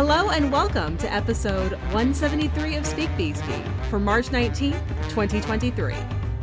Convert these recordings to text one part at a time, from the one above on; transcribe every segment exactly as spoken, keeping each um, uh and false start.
Hello and welcome to episode one seventy-three of Speak Beastie for March nineteenth, twenty twenty-three.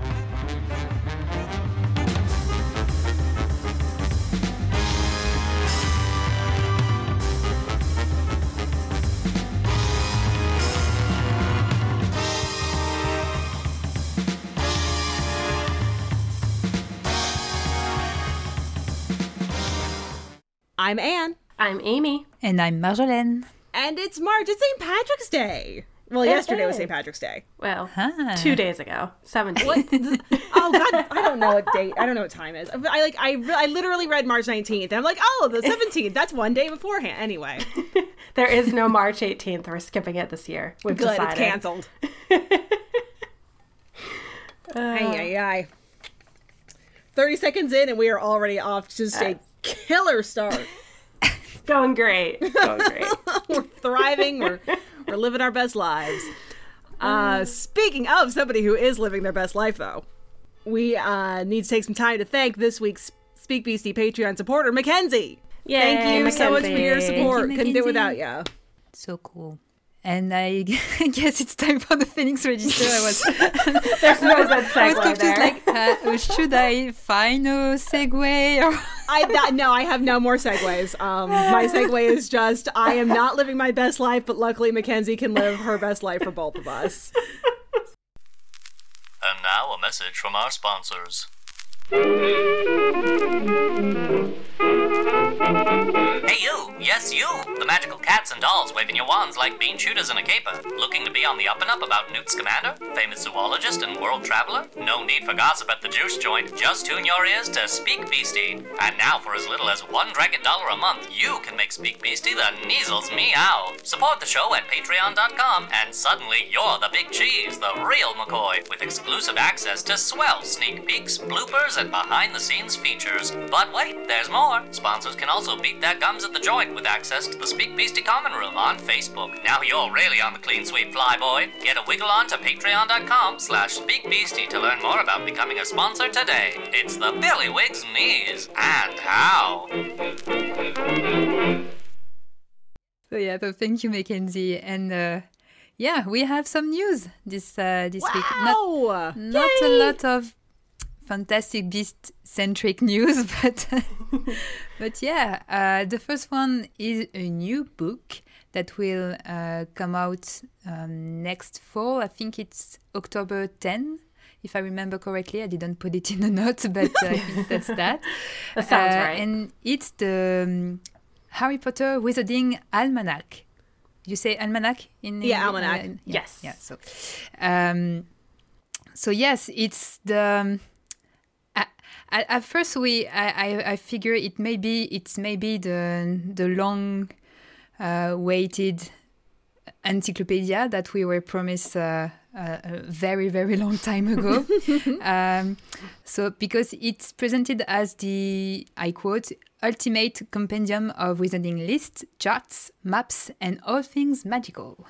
I'm Anne. I'm Amy. And I'm Marjolaine. And it's March. It's Saint Patrick's Day. Well, It yesterday was is. Saint Patrick's Day. Well, Huh. two days ago, seventeenth. What? Oh, God. I don't know what date. I don't know what time it is. I like. I, re- I literally read March nineteenth. And I'm like, oh, the seventeenth. That's one day beforehand. Anyway. There is no March eighteenth. We're skipping it this year. We've Good. decided. It's canceled. Uh, Aye, aye, aye. thirty seconds in and we are already off to just a killer start. Going great. It's going great. We're thriving. We're we're living our best lives. Uh, speaking of somebody who is living their best life, though, we uh, need to take some time to thank this week's Speak Beastie Patreon supporter, Mackenzie. Yay, Thank you so much for your Mackenzie. support. Thank you, Couldn't do it without Mackenzie. you. So cool. And I guess it's time for the Phoenix Register. I was, There's no good I was segue confused, there. like, uh, should I find a segue? Or... I that, no, I have no more segues. Um, my segue is just I am not living my best life, but luckily Mackenzie can live her best life for both of us. And now a message from our sponsors. Hey you! Yes you! The magical cats and dolls waving your wands like bean shooters in a caper. Looking to be on the up and up about Newt Scamander, famous zoologist and world traveler? No need for gossip at the juice joint. Just tune your ears to Speak Beastie. And now for as little as one dragon dollar a month, you can make Speak Beastie the Neasels meow. Support the show at patreon dot com and suddenly you're the big cheese, the real McCoy, with exclusive access to swell sneak peeks, bloopers, and behind the scenes features. But wait, there's more. Sponsors can also beat their gums at the joint with access to the Speak Beastie Common Room on Facebook. Now you're really on the clean sweep, flyboy. Get a wiggle on to patreon dot com slash speak beastie to learn more about becoming a sponsor today. It's the Billy Wigs Knees and how. So yeah, so thank you, Mackenzie. And uh, yeah, we have some news this uh, this week. Not, Wow! not a lot of Fantastic Beast centric news, but but yeah, uh, the first one is a new book that will uh, come out um, next fall. I think it's October tenth, if I remember correctly. I didn't put it in the notes, but uh, I think that's that. That sounds Uh, right. And it's the um, Harry Potter Wizarding Almanac. You say almanac in Yeah, in- almanac. uh, yeah, Yes. Yeah. So, um, so yes, it's the. Um, at, at at first, we I, I I figure it may be it's maybe the the long uh, waited encyclopedia that we were promised uh, uh, a very very long time ago. um, so because it's presented as the, I quote, ultimate compendium of wizarding lists, charts, maps, and all things magical.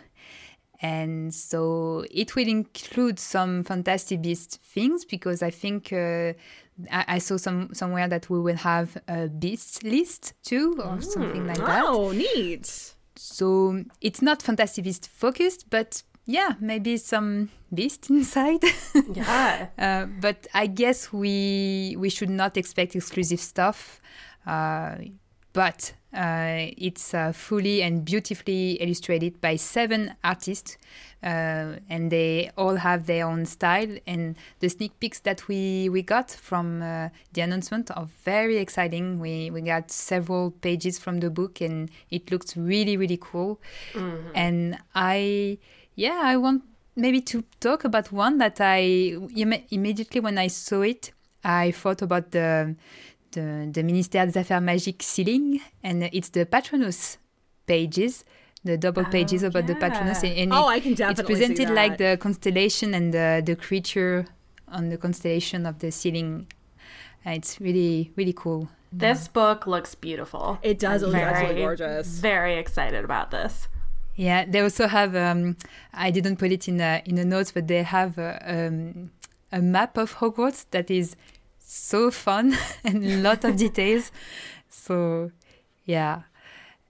And so it will include some Fantastic Beast things, because I think uh, I, I saw some somewhere that we will have a beast list too, or something like that. Oh, neat. So it's not Fantastic Beast focused, but yeah, maybe some beast inside. Yeah. uh, but I guess we we should not expect exclusive stuff. Uh, but uh, it's uh, fully and beautifully illustrated by seven artists, uh, and they all have their own style. And the sneak peeks that we, we got from uh, the announcement are very exciting. We we got several pages from the book, and it looks really really cool. Mm-hmm. And I, yeah, I want maybe to talk about one that I imme- immediately when I saw it, I thought about the. The, the Ministère des Affaires Magiques sealing, and it's the Patronus pages, the double pages Oh, about the yeah. Patronus. And, and Oh, it- I can definitely It's presented see like that. the constellation and the, the creature on the constellation of the ceiling. Uh, it's really, really cool. This book looks beautiful. It does. It I'm looks very, absolutely gorgeous. Very excited about this. Yeah, they also have, um, I didn't put it in the, in the notes, but they have a, um, a map of Hogwarts that is so fun and a lot of details. So, yeah.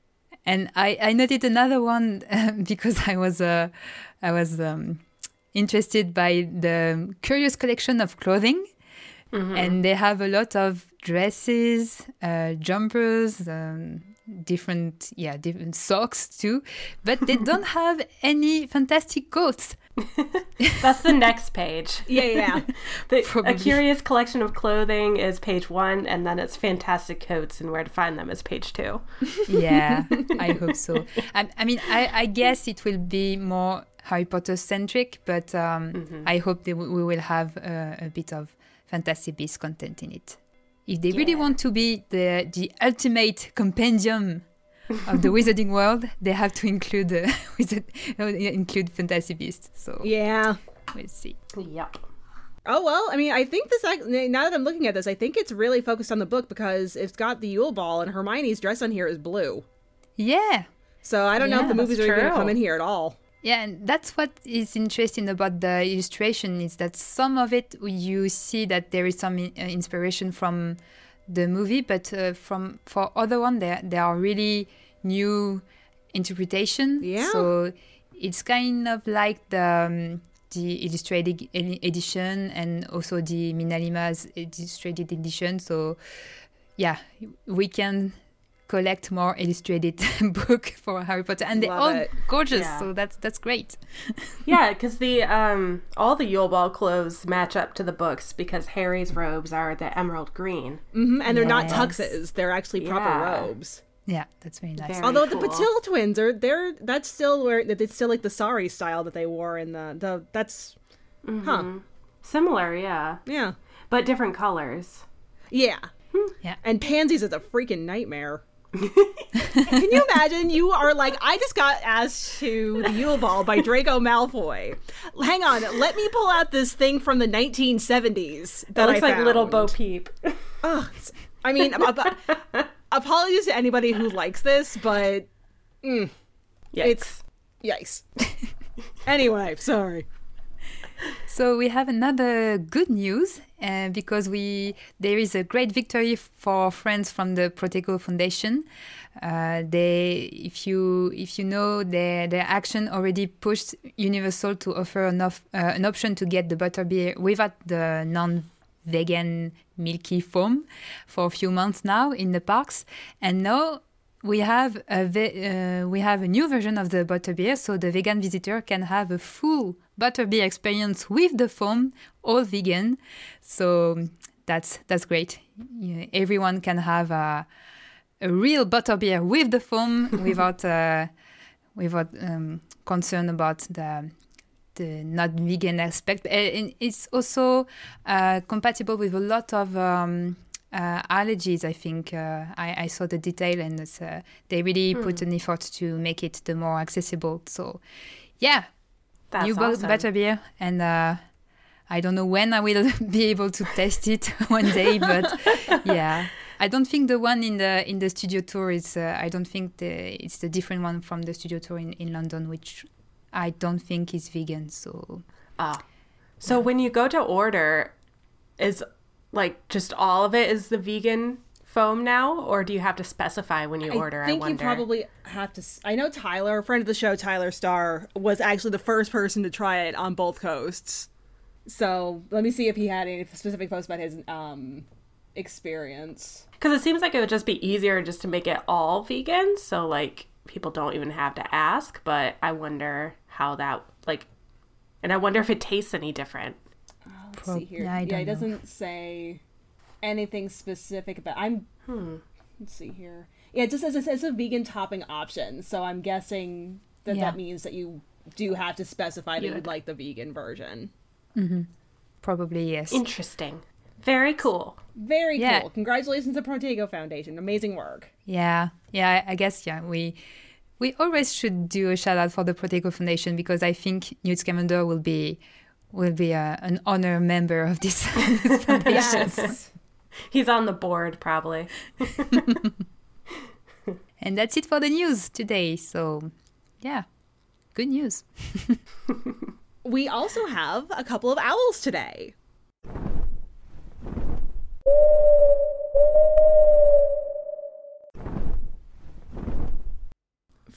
And I, I noted another one uh, because I was uh, I was um, interested by the curious collection of clothing. Mm-hmm. And they have a lot of dresses, uh, jumpers, um, different, yeah, different socks too. But they don't have any fantastic coats. That's the next page. Yeah, yeah. the, a curious collection of clothing is page one, and then it's fantastic coats and where to find them is page two. Yeah, I hope so. I, I mean, I, I guess it will be more Harry Potter centric, but um, mm-hmm. I hope that we will have uh, a bit of Fantastic Beasts content in it. If they yeah. really want to be the the ultimate compendium of the wizarding world, they have to include uh, wizard, uh, include Fantastic Beasts. So yeah, we'll see. Yep. Oh well, I mean, I think this. Now that I'm looking at this, I think it's really focused on the book because it's got the Yule Ball and Hermione's dress on here is blue. Yeah. So I don't yeah, know if the movies are true. going to come in here at all. Yeah, and that's what is interesting about the illustration is that some of it you see that there is some uh, inspiration from the movie, but uh, from for other one there there are really new interpretation. Yeah. So it's kind of like the um, the illustrated edition and also the Minalima's illustrated edition. So yeah, we can collect more illustrated book for Harry Potter, and they're Love all it. gorgeous. Yeah. So that's that's great. Yeah, because the um all the Yule Ball clothes match up to the books because Harry's robes are the emerald green, mm-hmm, and they're yes. not tuxes; they're actually proper yeah. robes. Yeah, that's very nice. Very Although cool. the Patil twins are they're that's still where it's still like the sari style that they wore in the the that's mm-hmm. huh similar, yeah, yeah, but different colors. yeah, yeah. And pansies is a freaking nightmare. Can you imagine? You are like, I just got asked to the Yule Ball by Draco Malfoy. Hang on, let me pull out this thing from the nineteen seventies that That looks I like found. Little Bo Peep. Oh, I mean, ap- apologies to anybody who likes this, but mm, it's yikes. Anyway, sorry. So we have another good news uh, because we there is a great victory for friends from the Protego Foundation. Uh, they, if you if you know, their their action already pushed Universal to offer an, off, uh, an option to get the butterbeer without the non-vegan milky foam for a few months now in the parks, and now we have a ve- uh, we have a new version of the butterbeer, so the vegan visitor can have a full butterbeer experience with the foam, all vegan. So that's that's great. You know, everyone can have a a real butterbeer with the foam without uh, without um, concern about the the not vegan aspect. And it's also uh, compatible with a lot of um, uh, allergies. I think uh, I, I saw the detail, and it's, uh, they really mm. put an effort to make it the more accessible. So yeah. That's New awesome. butterbeer, and uh, I don't know when I will be able to test it one day, but yeah, I don't think the one in the in the studio tour is. Uh, I don't think the, it's the different one from the studio tour in, in London, which I don't think is vegan. So, ah, so yeah. When you go to order, is like just all of it is the vegan foam now, or do you have to specify when you order? I think I wonder. you probably have to. I know Tyler, a friend of the show, Tyler Starr, was actually the first person to try it on both coasts. So let me see if he had any specific posts about his um, experience. Because it seems like it would just be easier just to make it all vegan, so like people don't even have to ask. But I wonder how that like, and I wonder if it tastes any different. Oh, let's Pro- see here. Yeah, yeah it know. doesn't say anything specific about. I'm. Hmm. Let's see here. Yeah, it just says it says a vegan topping option. So I'm guessing that Yeah. that means that you do have to specify that Yeah. you'd like the vegan version. mm-hmm. Probably yes. Interesting. Very cool. Very Yeah. cool. Congratulations to Protego Foundation. Amazing work. Yeah, yeah. I guess yeah. We we always should do a shout out for the Protego Foundation because I think Newt Scamander will be will be a, an honor member of this, this foundation. Yes. He's on the board probably. And that's it for the news today. So, yeah, good news. We also have a couple of owls today.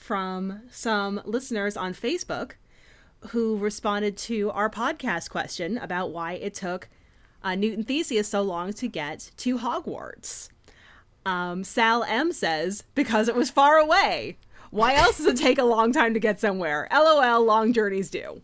from some listeners on Facebook who responded to our podcast question about why it took uh, Newt and Theseus so long to get to Hogwarts. Um, Sal M says, because it was far away. Why else does it take a long time to get somewhere? LOL, long journeys do.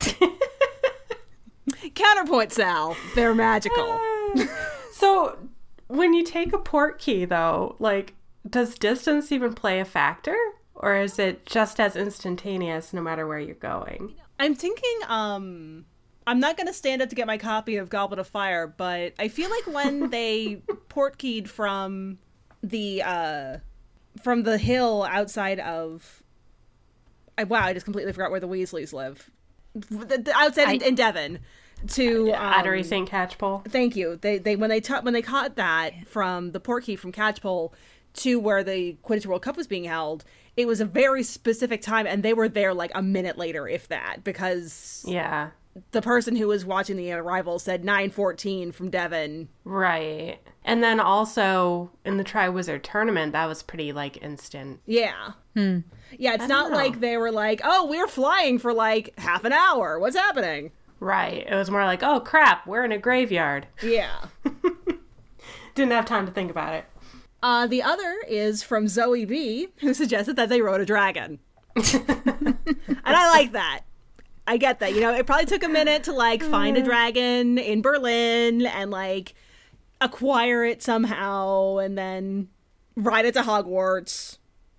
Counterpoint, Sal. They're magical. So, when you take a port key, though, like, does distance even play a factor? Or is it just as instantaneous no matter where you're going? I'm thinking, um... I'm not going to stand up to get my copy of Goblet of Fire, but I feel like when they port keyed from the, uh... from the hill outside of... I, wow, I just completely forgot where the Weasleys live. The, the, outside I... in, in Devon. To um, Ottery Saint Catchpole. Thank you. They they when they t- when they caught that from the port key from Catchpole to where the Quidditch World Cup was being held, it was a very specific time, and they were there like a minute later, if that, because yeah, the person who was watching the arrival said nine fourteen from Devon. Right, and then also in the Triwizard Tournament, that was pretty like instant. Yeah. Hmm. Yeah, it's I not like they were like, oh, we're flying for like half an hour. What's happening? Right. It was more like, oh, crap, we're in a graveyard. Yeah. Didn't have time to think about it. Uh, the other is from Zoe B, who suggested that they rode a dragon. And I like that. I get that. You know, it probably took a minute to, like, find a dragon in Berlin and, like, acquire it somehow and then ride it to Hogwarts.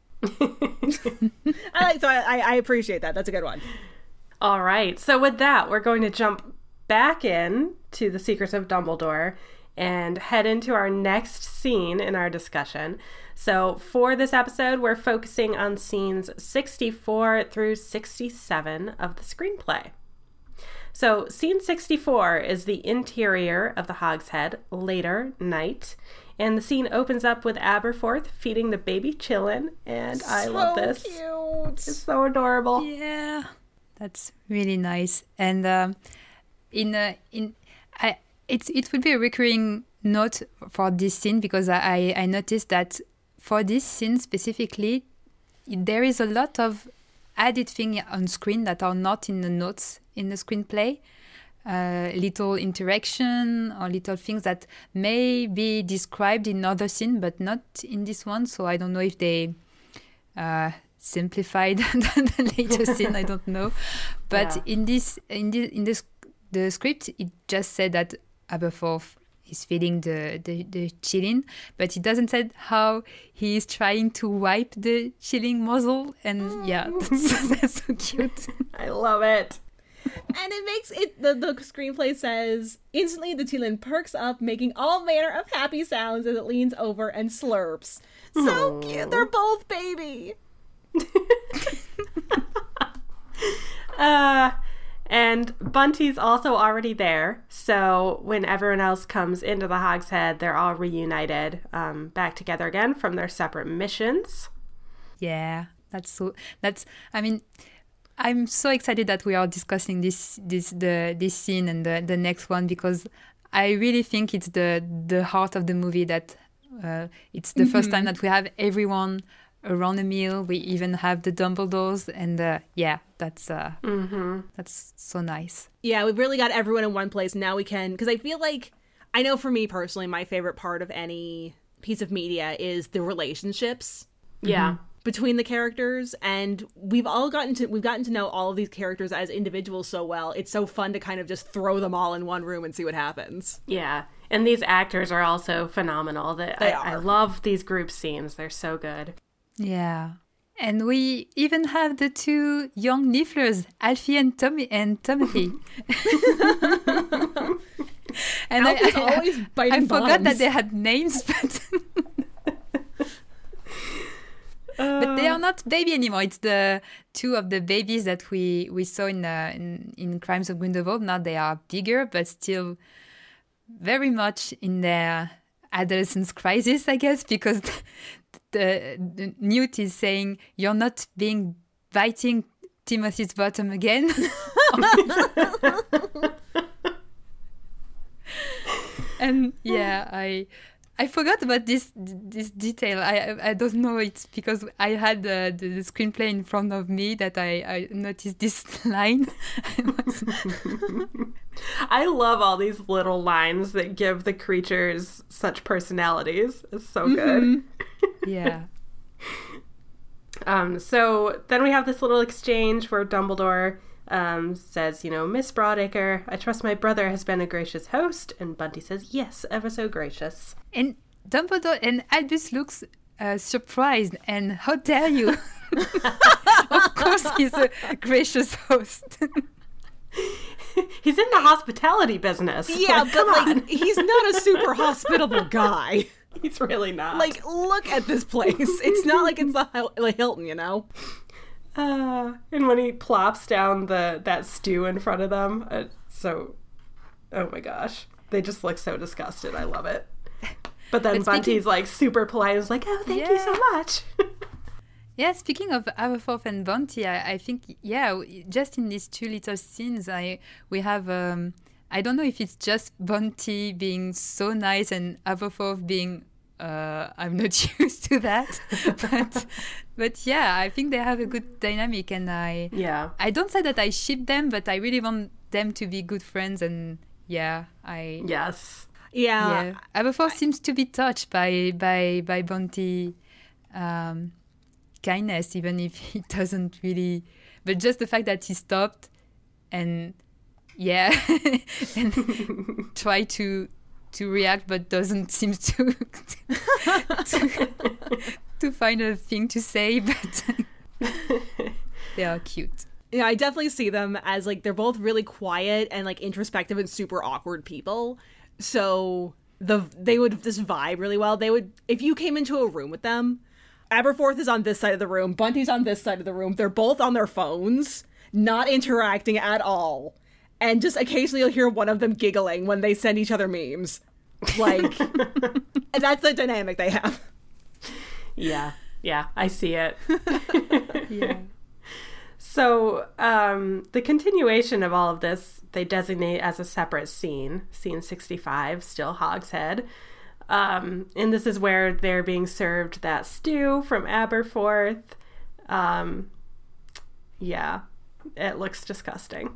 I like, so I, I appreciate that. That's a good one. All right. So with that, we're going to jump back in to The Secrets of Dumbledore and head into our next scene in our discussion. So for this episode, we're focusing on scenes sixty-four through sixty-seven of the screenplay. So scene sixty-four is the interior of the Hogshead, later night. And the scene opens up with Aberforth feeding the baby Chillin. And I so love this. Cute. It's so adorable. Yeah. That's really nice, and um, in uh, in I it's it would be a recurring note for this scene because I I noticed that for this scene specifically, there is a lot of added things on screen that are not in the notes in the screenplay, uh, little interaction or little things that may be described in other scene but not in this one. So I don't know if they. Uh, simplified the later scene, I don't know, but yeah. in this in this in this the script it just said that Aberforth is feeding the the, the Chilling, but it doesn't say how he is trying to wipe the Chilling muzzle, and yeah, that's, that's so cute. I love it. And it makes it the, the screenplay says instantly the Chilling perks up, making all manner of happy sounds as it leans over and slurps. So Aww. Cute. They're both baby. uh, and Bunty's also already there, so when everyone else comes into the Hogshead, they're all reunited, um, back together again from their separate missions. Yeah, that's so. That's. I mean, I'm so excited that we are discussing this this the this scene and the the next one because I really think it's the the heart of the movie. That uh, it's the mm-hmm. first time that we have everyone around a meal. We even have the Dumbledores, and uh, yeah, that's uh, mm-hmm. that's so nice. Yeah, we've really got everyone in one place. Now we can, because I feel like, I know for me personally, my favorite part of any piece of media is the relationships. Yeah. Mm-hmm. Between the characters, and we've all gotten to we've gotten to know all of these characters as individuals so well. It's so fun to kind of just throw them all in one room and see what happens. Yeah. And these actors are also phenomenal. That they I, are. I love these group scenes. They're so good. Yeah. And we even have the two young Nifflers, Alfie and Tommy and Timothy. And Alfie's I, I, always biting I forgot bottoms. that they had names, but uh, but they are not baby anymore. It's the two of the babies that we, we saw in, uh, in in Crimes of Grindelwald. Now they are bigger, but still very much in their adolescence crisis, I guess, because the, the, the Newt is saying, "You're not being biting Timothy's bottom again." And yeah, I I forgot about this this detail. I I don't know. It's because I had uh, the, the screenplay in front of me that I, I noticed this line. I love all these little lines that give the creatures such personalities. It's so good. Mm-hmm. Yeah. Um, so then we have this little exchange where Dumbledore um, says, you know, Miss Broadacre, I trust my brother has been a gracious host. And Bunty says, yes, ever so gracious. And Dumbledore and Albus looks uh, surprised and how dare you? Of course he's a gracious host. He's in the hospitality business. Yeah, like, but like on. he's not a super hospitable guy. He's really not. Like, look at this place. It's not like it's the Hil- like Hilton, you know? Uh, and when he plops down the that stew in front of them, uh, so, oh my gosh. They just look so disgusted. I love it. But then But Bunty's speaking- like super polite. He's like, oh, thank you so Yeah. much. Yeah, speaking of Aberforth and Bunty, I, I think, yeah, w- just in these two little scenes, I we have, um, I don't know if it's just Bunty being so nice and Aberforth being, uh, I'm not used to that. but, but yeah, I think they have a good dynamic and I, Yeah. I don't say that I ship them, but I really want them to be good friends and yeah, I, Yes. Yeah. yeah. Aberforth seems to be touched by, by, by Bunty, um, kindness, even if he doesn't really, but just the fact that he stopped and yeah and try to to react but doesn't seem to to, to find a thing to say, but they are cute. Yeah, I definitely see them as like they're both really quiet and like introspective and super awkward people. So the they would just vibe really well. They would if you came into a room with them, Aberforth is on this side of the room, Bunty's on this side of the room. They're both on their phones, not interacting at all. And just occasionally you'll hear one of them giggling when they send each other memes. Like, that's the dynamic they have. Yeah. Yeah. I see it. Yeah. So um, the continuation of all of this, they designate as a separate scene, scene sixty-five, still Hogshead. Um, and this is where they're being served that stew from Aberforth. Um, yeah, it looks disgusting.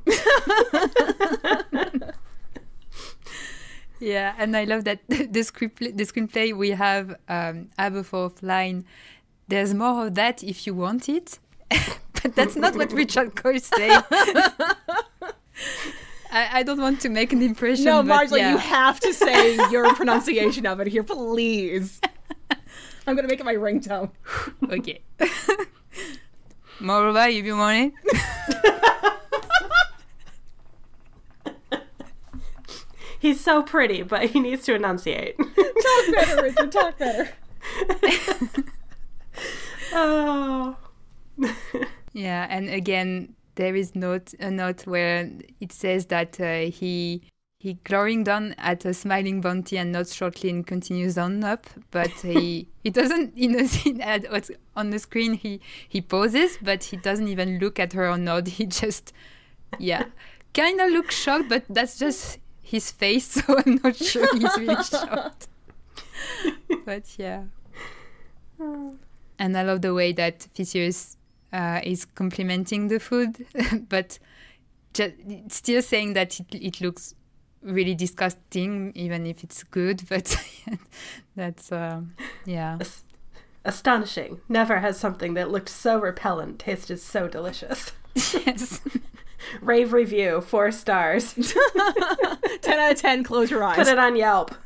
Yeah, and I love that the script, the screenplay we have um, Aberforth line. There's more of that if you want it, but that's not what Richard Coyle said. I, I don't want to make an impression. No, but Marjorie, yeah. you have to say your pronunciation of it here, please. I'm going to make it my ringtone. Okay. Moreover, if you want it. He's so pretty, but he needs to enunciate. Talk better, Richard, talk better. Oh. Yeah, and again, there is note a note where it says that uh, he he glaring down at a smiling Bunty and nods shortly and continues on up, but he he doesn't in the scene at what's on the screen he he pauses, but he doesn't even look at her or nod. He just yeah, kind of looks shocked, but that's just his face, so I'm not sure he's really shocked. But yeah, and I love the way that Theseus Uh, is complimenting the food, but just still saying that it, it looks really disgusting, even if it's good. But that's, um, yeah. As- astonishing. Never has something that looked so repellent tasted so delicious. Yes. Rave review, four stars. ten out of ten, close your eyes. Put it on Yelp.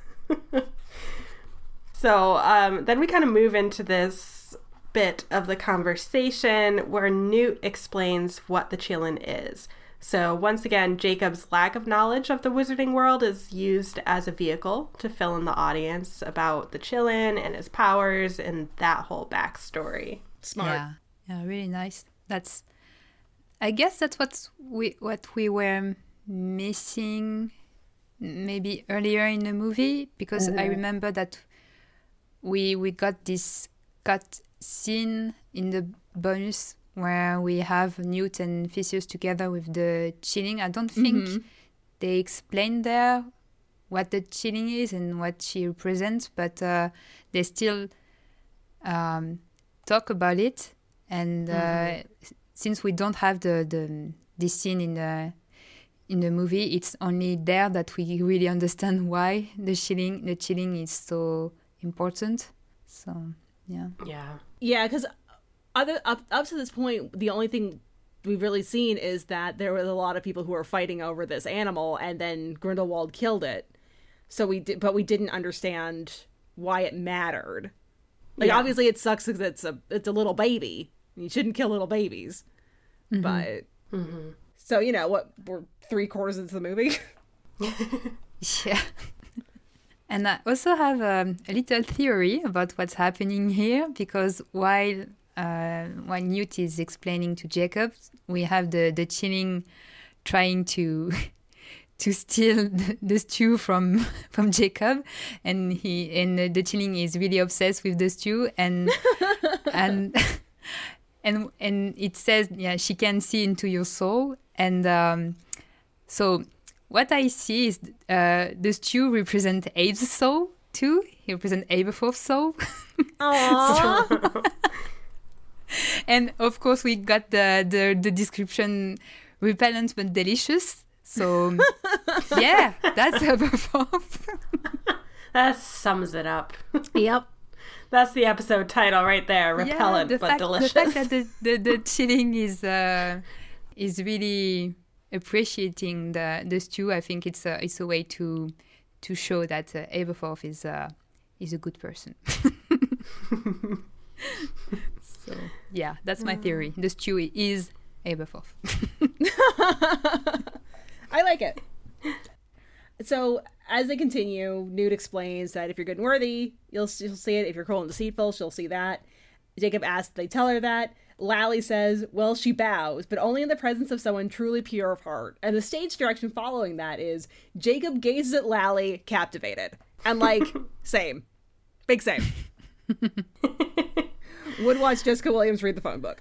So um, then we kind of move into this bit of the conversation where Newt explains what the Qilin is. So once again, Jacob's lack of knowledge of the wizarding world is used as a vehicle to fill in the audience about the Qilin and his powers and that whole backstory. Smart. Yeah, yeah, really nice. That's, I guess that's what we what we were missing, maybe earlier in the movie, because I remember that we we got this cut scene in the bonus where we have Newt and Theseus together with the Qilin. I don't think Mhm. they explained there what the chilling is and what she represents, but uh, they still um, talk about it. And uh, mm-hmm. since we don't have the, the this scene in the in the movie, it's only there that we really understand why the chilling the chilling is so important. So yeah, yeah, yeah. Because other up up to this point, the only thing we've really seen is that there was a lot of people who were fighting over this animal, and then Grindelwald killed it. So we did, but we didn't understand why it mattered. Like, yeah. Obviously, it sucks because it's a it's a little baby. You shouldn't kill little babies. Mm-hmm. But mm-hmm. So you know what? We're three quarters into the movie. Yeah. And I also have um, a little theory about what's happening here, because while uh, while Newt is explaining to Jacob, we have the the chilling trying to to steal the, the stew from from Jacob, and he and the chilling is really obsessed with the stew, and and and and it says, yeah, she can see into your soul, and um, so what I see is uh, the stew represents Abe's soul too. He represents Aberforth's soul. Aww. And of course, we got the the, the description: repellent but delicious. So, yeah, that's Aberforth. That sums it up. Yep. That's the episode title right there. Repellent, yeah, the but fact, delicious. The fact that the, the, the chilling is uh, is really appreciating the, the stew, I think it's a, it's a way to to show that uh, Aberforth is, uh, is a good person. So, yeah, that's my theory. The stew is Aberforth. I like it. So as they continue, Newt explains that if you're good and worthy, you'll, you'll see it. If you're cold and deceitful, she'll see that. Jacob asks if they tell her that. Lally says, well, she bows, but only in the presence of someone truly pure of heart. And the stage direction following that is Jacob gazes at Lally, captivated. And like, same. Big same. Would watch Jessica Williams read the phone book.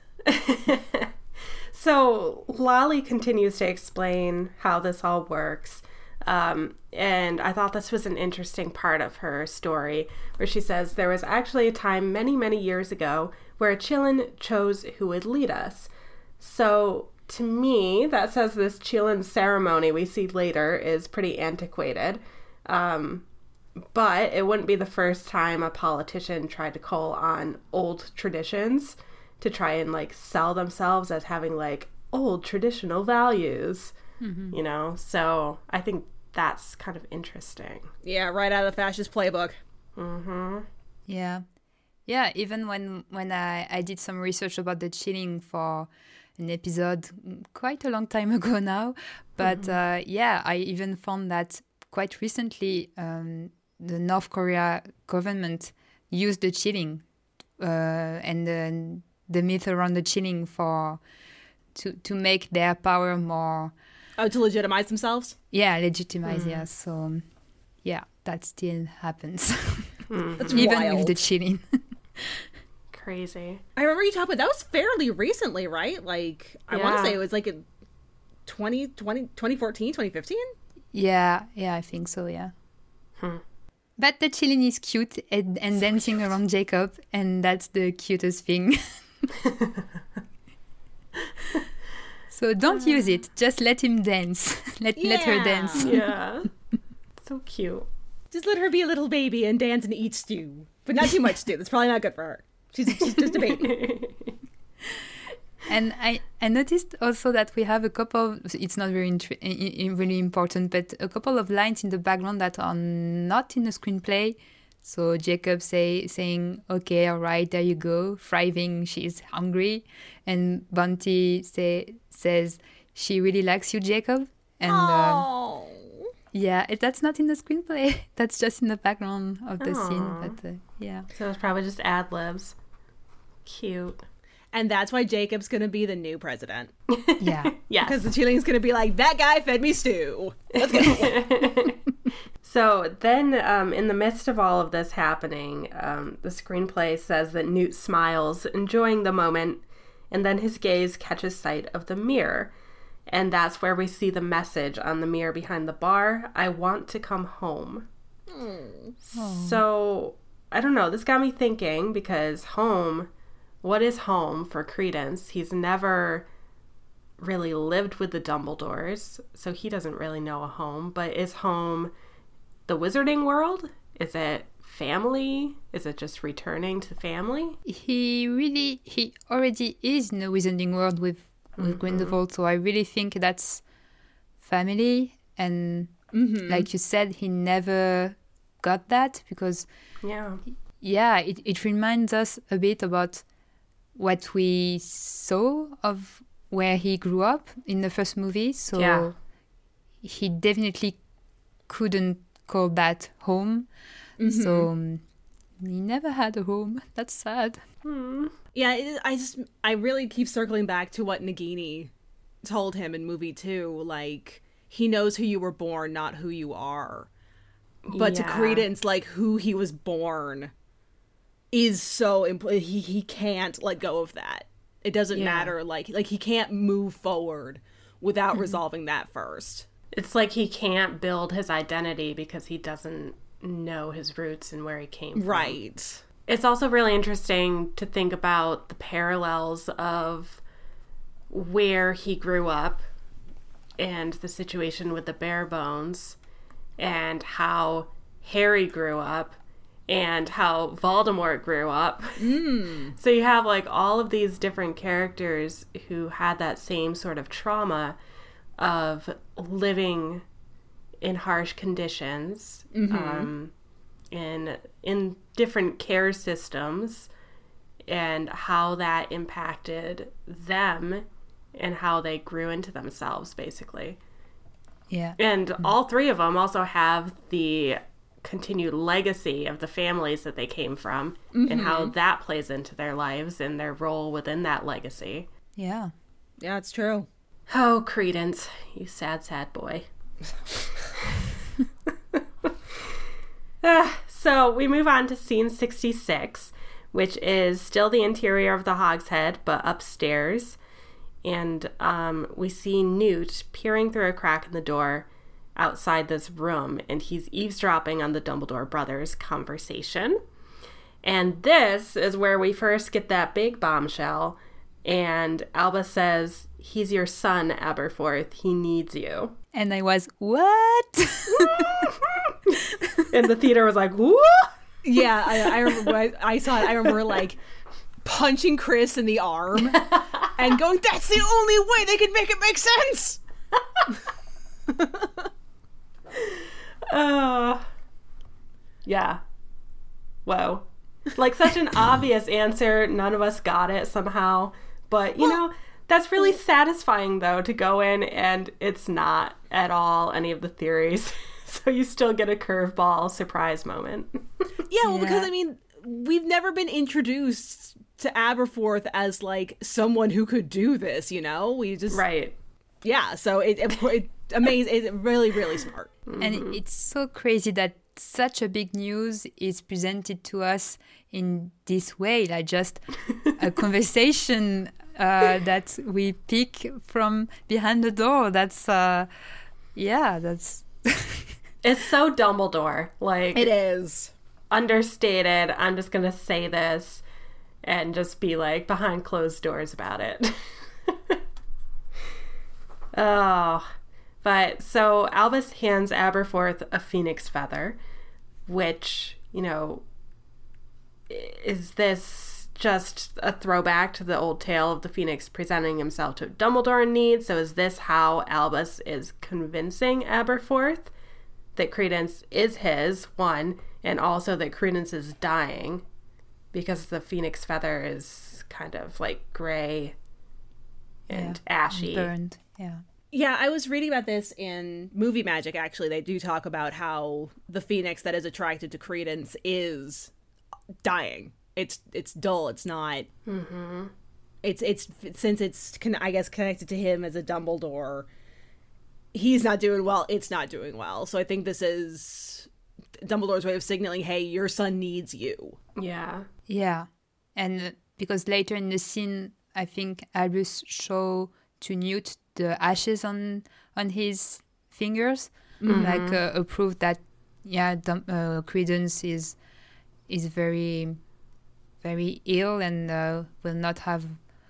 So Lally continues to explain how this all works. Um, and I thought this was an interesting part of her story, where she says there was actually a time many, many years ago where Chillen chose who would lead us. So to me, that says this Chillen ceremony we see later is pretty antiquated. Um, but it wouldn't be the first time a politician tried to call on old traditions to try and like sell themselves as having like old traditional values, mm-hmm. you know? So I think that's kind of interesting. Yeah, right out of the fascist playbook. Mm-hmm. Yeah. Yeah, even when, when I, I did some research about the chilling for an episode quite a long time ago now, but mm-hmm. uh, yeah, I even found that quite recently um, the North Korea government used the chilling uh, and the the myth around the chilling for to to make their power more. Oh, to legitimize themselves? Yeah, legitimize. Mm. Yeah, so yeah, that still happens. Mm. That's even wild. with the chilling. Crazy. I remember you talking about that was fairly recently, right? Like I yeah. want to say it was like in twenty twenty, twenty fourteen, twenty fifteen? Yeah, yeah, I think so. Yeah. Hmm. But the chilling is cute and, and so dancing cute. Around Jacob, and that's the cutest thing. So don't uh, use it. Just let him dance. Let yeah. let her dance. Yeah. So cute. Just let her be a little baby and dance and eat stew. But not too much stew. That's probably not good for her. She's, she's just a baby. And I, I noticed also that we have a couple, it's not very int- really important, but a couple of lines in the background that are not in the screenplay. So Jacob say saying, okay, all right, there you go. Thriving, she's hungry. And Bunty say, says, she really likes you, Jacob. And uh, yeah, it, that's not in the screenplay. That's just in the background of the Aww. Scene. But uh, yeah. So it's probably just ad-libs. Cute. And that's why Jacob's going to be the new president. Yeah. Yes. Because the Chilling's going to be like, that guy fed me stew. Let's go. So then um, in the midst of all of this happening, um, the screenplay says that Newt smiles, enjoying the moment, and then his gaze catches sight of the mirror. And that's where we see the message on the mirror behind the bar. I want to come home. Mm. So, I don't know. This got me thinking, because home, what is home for Credence? He's never really lived with the Dumbledores, so he doesn't really know a home. But is home the wizarding world? Is it family? Is it just returning to family? He really, he already is in the wizarding world with, with mm-hmm. Grindelwald, so I really think that's family. And mm-hmm. like you said, he never got that, because yeah, yeah, it, it reminds us a bit about what we saw of where he grew up in the first movie. So yeah. he definitely couldn't call that home. Mm-hmm. So um, he never had a home. That's sad. Hmm. Yeah, it, I just, I really keep circling back to what Nagini told him in movie two. Like, he knows who you were born, not who you are. But yeah. to Credence, like, who he was born is so imp- he he can't let go of that. It doesn't yeah. matter. Like, like he can't move forward without mm-hmm. resolving that first. It's like he can't build his identity because he doesn't know his roots and where he came from. Right. It's also really interesting to think about the parallels of where he grew up and the situation with the bare bones, and how Harry grew up and how Voldemort grew up. Mm. So you have like all of these different characters who had that same sort of trauma of living in harsh conditions, mm-hmm. um, in in different care systems, and how that impacted them and how they grew into themselves, basically. Yeah. And mm-hmm. all three of them also have the continued legacy of the families that they came from, mm-hmm. and how that plays into their lives and their role within that legacy. Yeah. Yeah, it's true. Oh, Credence, you sad, sad boy. uh, so we move on to scene sixty-six, which is still the interior of the Hogshead, but upstairs. And um, we see Newt peering through a crack in the door outside this room, and he's eavesdropping on the Dumbledore brothers' conversation. And this is where we first get that big bombshell, and Albus says, "He's your son, Aberforth. He needs you." And I was, what? And the theater was like, what? Yeah, I, I remember I, I saw it. I remember, like, punching Chris in the arm and going, "That's the only way they can make it make sense!" uh, yeah. Whoa. Like, such an obvious answer. None of us got it somehow. But, you know, that's really satisfying, though, to go in and it's not at all any of the theories. So you still get a curveball surprise moment. Yeah, well, Yeah. because, I mean, we've never been introduced to Aberforth as, like, someone who could do this, you know? We just... Right. Yeah, so it, it, it amazing. It's really, really smart. Mm-hmm. And it's so crazy that such a big news is presented to us in this way, like just a conversation uh, that we pick from behind the door. That's, uh, yeah, that's... It's so Dumbledore. Like, It is. Understated. I'm just going to say this and just be like behind closed doors about it. Oh, but so Albus hands Aberforth a phoenix feather, which, you know, is this just a throwback to the old tale of the phoenix presenting himself to Dumbledore in need? So is this how Albus is convincing Aberforth that Credence is his, one, and also that Credence is dying because the phoenix feather is kind of like gray and yeah, ashy. Burned, yeah. Yeah, I was reading about this in Movie Magic, actually. They do talk about how the phoenix that is attracted to Credence is dying. It's it's dull. It's not... Mm-hmm. It's, it's, since it's, I guess, connected to him as a Dumbledore, he's not doing well, it's not doing well. So I think this is Dumbledore's way of signaling, hey, your son needs you. Yeah. Yeah. And because later in the scene, I think Albus show to Newt the ashes on on his fingers, like uh, a proof that yeah, Dum- uh, Credence is is very very ill and uh, will not have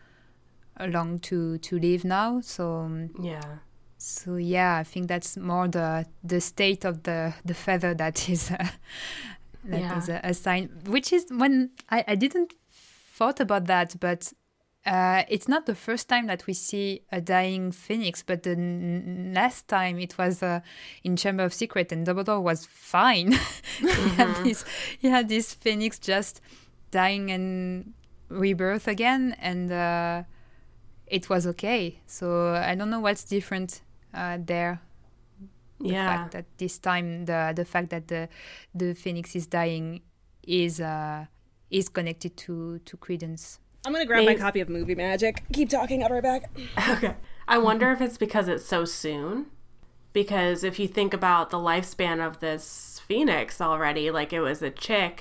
long to to live now. So um, Yeah. so yeah, I think that's more the the state of the the feather that is uh, that Yeah. is a, a sign. Which is when I I didn't thought about that, but uh, it's not the first time that we see a dying phoenix. But the n- last time it was uh, in Chamber of Secret, and Dumbledore was fine. he had this he had this phoenix just dying and rebirth again, and uh, it was okay. So I don't know what's different uh, there. The Yeah. fact that this time the the fact that the the phoenix is dying is uh, is connected to to Credence. I'm gonna grab Maybe- my copy of Movie Magic. Keep talking. I'll be right back. Okay. I wonder if it's because it's so soon. Because if you think about the lifespan of this phoenix already, like it was a chick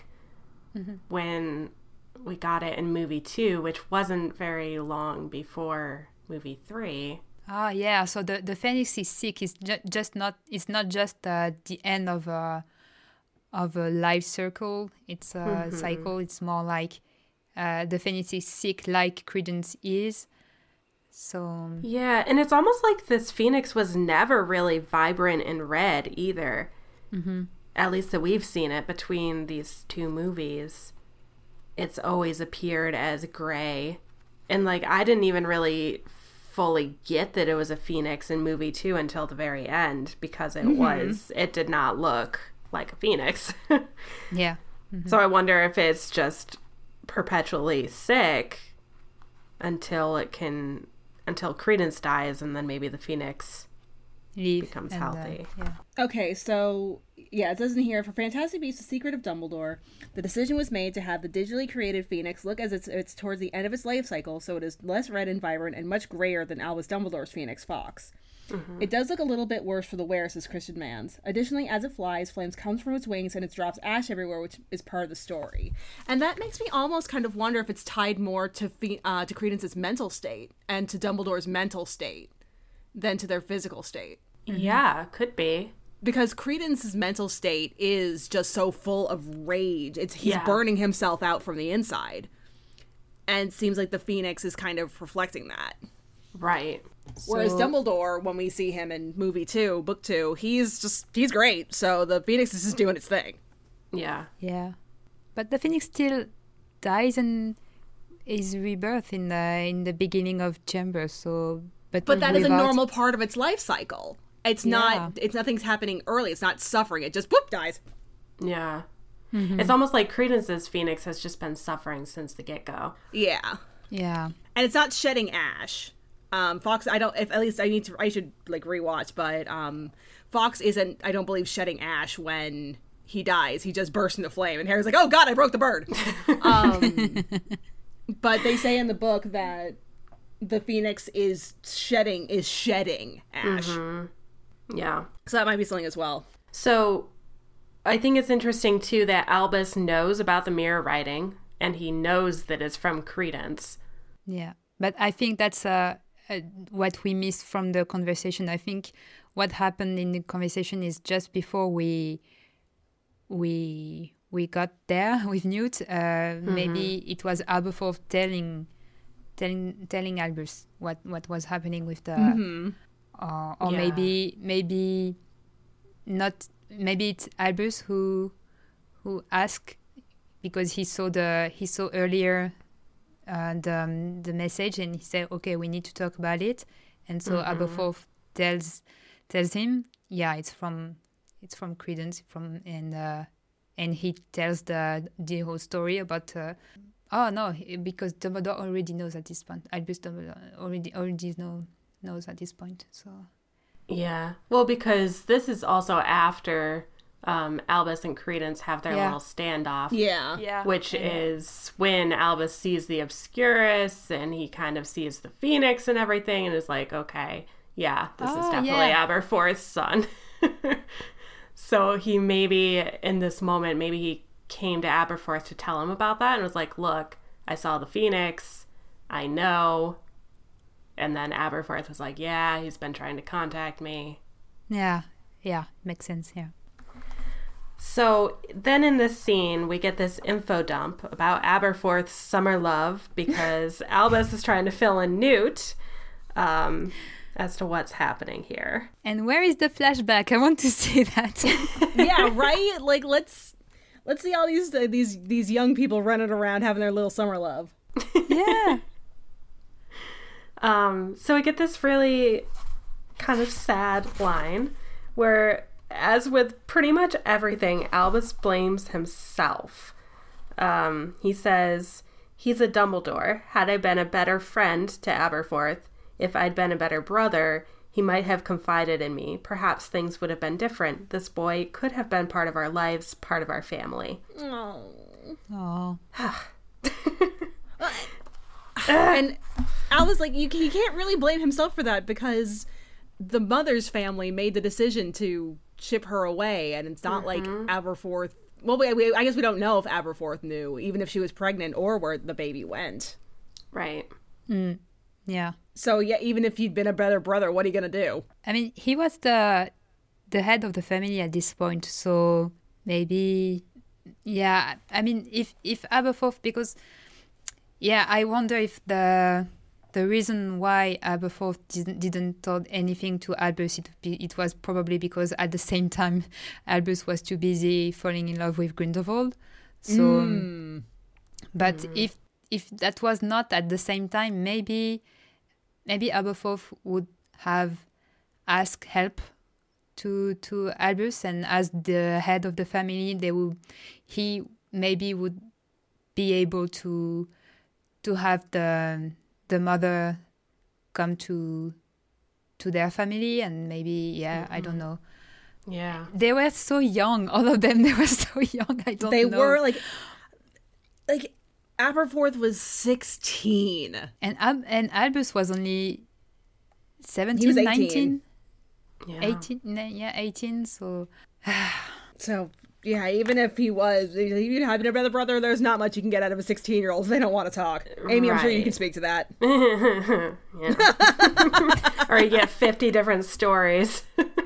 when we got it in movie two, which wasn't very long before movie three. Ah, yeah. So the, the phoenix is sick. It's ju- just not. It's not just uh, the end of a of a life circle. It's a cycle. It's more like uh, the phoenix is sick, like Credence is. So Yeah, and it's almost like this phoenix was never really vibrant and red either. Mm-hmm. At least that we've seen it between these two movies. It's always appeared as gray. And like I didn't even really fully get that it was a phoenix in movie two until the very end, because it was it did not look like a phoenix. yeah, So I wonder if it's just perpetually sick until it can until Credence dies, and then maybe the phoenix leave becomes and, uh, healthy. yeah. Okay, so yeah, it says in here, for Fantastic Beasts: The Secret of Dumbledore, the decision was made to have the digitally created Phoenix look as it's it's towards the end of its life cycle, so it is less red and vibrant and much grayer than Albus Dumbledore's Phoenix Fox. It does look a little bit worse for the wearer, says Christian Mans. Additionally, as it flies, flames comes from its wings and it drops ash everywhere, which is part of the story. And that makes me almost kind of wonder if it's tied more to Phe- uh, to Credence's mental state and to Dumbledore's mental state than to their physical state. Yeah, could be. Because Credence's mental state is just so full of rage. It's he's Yeah. burning himself out from the inside. And it seems like the Phoenix is kind of reflecting that. Right. Whereas So- Dumbledore, when we see him in movie two, book two, he's just he's great. So the Phoenix is just doing its thing. Yeah. Yeah, but the phoenix still dies and is rebirth in the in the beginning of Chamber. So, but But that is a without- normal part of its life cycle. It's Yeah. not it's nothing's happening early. It's not suffering. It just whoop dies. Yeah. It's almost like Credence's phoenix has just been suffering since the get-go. Yeah. Yeah, And it's not shedding ash. Um, Fox, I don't. If at least I need to, I should like rewatch. But um, Fox isn't. I don't believe shedding ash when he dies. He just bursts into flame, and Harry's like, "Oh God, I broke the bird." um, but they say in the book that the Phoenix is shedding is shedding ash, Yeah. so that might be something as well. So I think it's interesting too that Albus knows about the mirror writing, and he knows that it's from Credence. yeah. But I think that's uh, uh, what we missed from the conversation. I think what happened in the conversation is just before we we we got there with Newt. Uh, Maybe it was Aberforth telling telling telling Albus what, what was happening with the, uh, or Yeah. maybe maybe not. Maybe it's Albus who who asked because he saw the he saw earlier uh, the um, the message, and he said, "Okay, we need to talk about it." And so Aberforth tells tells him, "Yeah, it's from it's from Credence." From and uh, and he tells the the whole story about. Uh, oh no, he- because Dumbledore already knows at this point. Albus Dumbledore already already know, knows at this point. So Yeah. Well, because this is also after um, Albus and Credence have their Yeah. little standoff. Yeah, yeah, Which is when Albus sees the Obscurus and he kind of sees the Phoenix and everything and is like, okay, yeah, this is Oh, definitely yeah. Aberforth's son. So he maybe, in this moment, maybe he came to Aberforth to tell him about that and was like, look, I saw the Phoenix. I know. And then Aberforth was like, yeah, he's been trying to contact me. Yeah, yeah, makes sense, yeah. So then in this scene, we get this info dump about Aberforth's summer love because Albus is trying to fill in Newt um, as to what's happening here. And where is the flashback? I want to see that. Yeah, right? Like, let's let's see all these uh, these these young people running around having their little summer love. Yeah. Um, so we get this really kind of sad line where, as with pretty much everything, Albus blames himself. Um, he says, he's a Dumbledore. Had I been a better friend to Aberforth, if I'd been a better brother, he might have confided in me. Perhaps things would have been different. This boy could have been part of our lives, part of our family. Oh. Oh. And Albus, like, you, he can't really blame himself for that because the mother's family made the decision to ship her away, and it's not mm-hmm. like Aberforth. Well, we, we, I guess we don't know if Aberforth knew, even if she was pregnant, or where the baby went. Right. Mm, yeah. So yeah, even if he'd been a better brother, what are you gonna do? I mean, he was the the head of the family at this point, so maybe, yeah. I mean, if if Aberforth, because yeah, I wonder if the the reason why Aberforth didn't didn't told anything to Albus, it, it was probably because at the same time Albus was too busy falling in love with Grindelwald. So, mm. but mm. if if that was not at the same time, maybe maybe Aberforth would have asked help to to Albus, and as the head of the family, they would he maybe would be able to to have the the mother come to to their family, and maybe yeah mm-hmm. I don't know. Yeah, they were so young, all of them. They were so young. I don't they know. They were like like Aberforth was sixteen, and Ab- and Albus was only seventeen, he was eighteen. nineteen, yeah. eighteen, yeah, eighteen. So so yeah, even if he was, if you had a brother brother, there's not much you can get out of a sixteen-year-old if they don't want to talk. Amy, right. I'm sure you can speak to that. Or you get fifty different stories.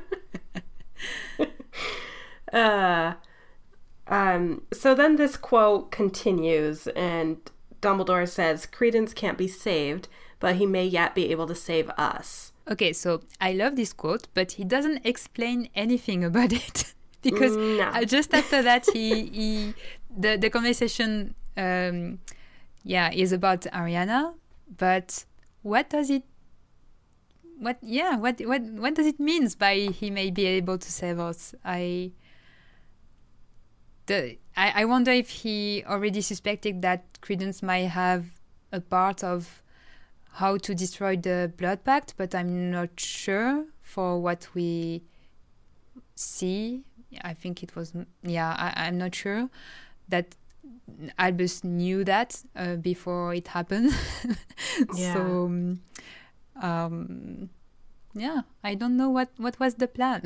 uh, um. So then this quote continues, and Dumbledore says, Credence can't be saved, but he may yet be able to save us. Okay, so I love this quote, but he doesn't explain anything about it. Because no. uh, just after that, he, he the the conversation, um, yeah, is about Ariana. But what does it? What yeah? What what what does it mean by he may be able to save us? I. The I, I wonder if he already suspected that Credence might have a part of how to destroy the Blood Pact, but I'm not sure for what we see. I think it was, yeah, I, I'm not sure that Albus knew that uh, before it happened. Yeah. So, um, yeah, I don't know what, what was the plan.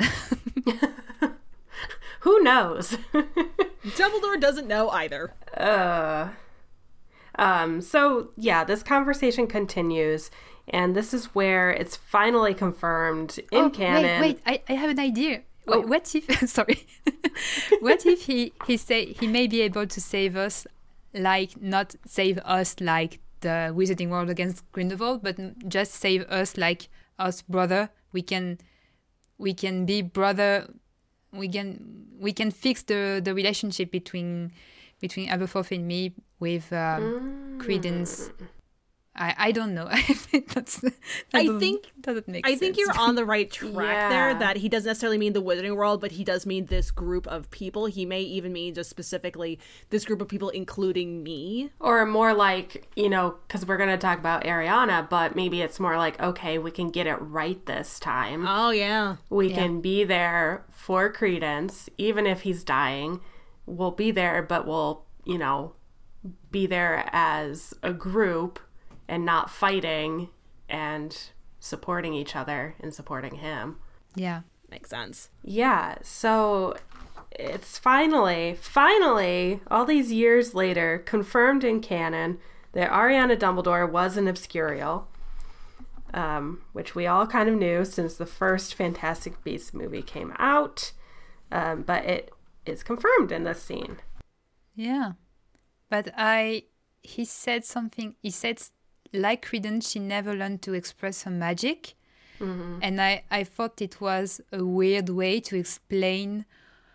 Who knows? Dumbledore doesn't know either. Uh, um, so, yeah, this conversation continues, and this is where it's finally confirmed in oh, canon. Wait, wait, I, I have an idea. Oh. What if sorry? What if he he say he may be able to save us, like not save us like the Wizarding World against Grindelwald, but just save us like us brother. We can we can be brother. We can we can fix the, the relationship between between Aberforth and me with um, mm. Credence. I, I don't know. I think that's. That I think doesn't make I sense. think you're on the right track yeah. there. That he doesn't necessarily mean the Wizarding World, but he does mean this group of people. He may even mean just specifically this group of people, including me. Or more like, you know, because we're going to talk about Ariana, but maybe it's more like, okay, we can get it right this time. Oh yeah, we yeah. can be there for Credence, even if he's dying. We'll be there, but we'll, you know, be there as a group. And not fighting and supporting each other and supporting him. Yeah. Makes sense. Yeah. So it's finally, finally, all these years later, confirmed in canon that Ariana Dumbledore was an Obscurial. um, which we all kind of knew since the first Fantastic Beasts movie came out. Um, but it is confirmed in this scene. Yeah. But I, he said something, he said, like Credence, she never learned to express her magic. Mm-hmm. And I, I thought it was a weird way to explain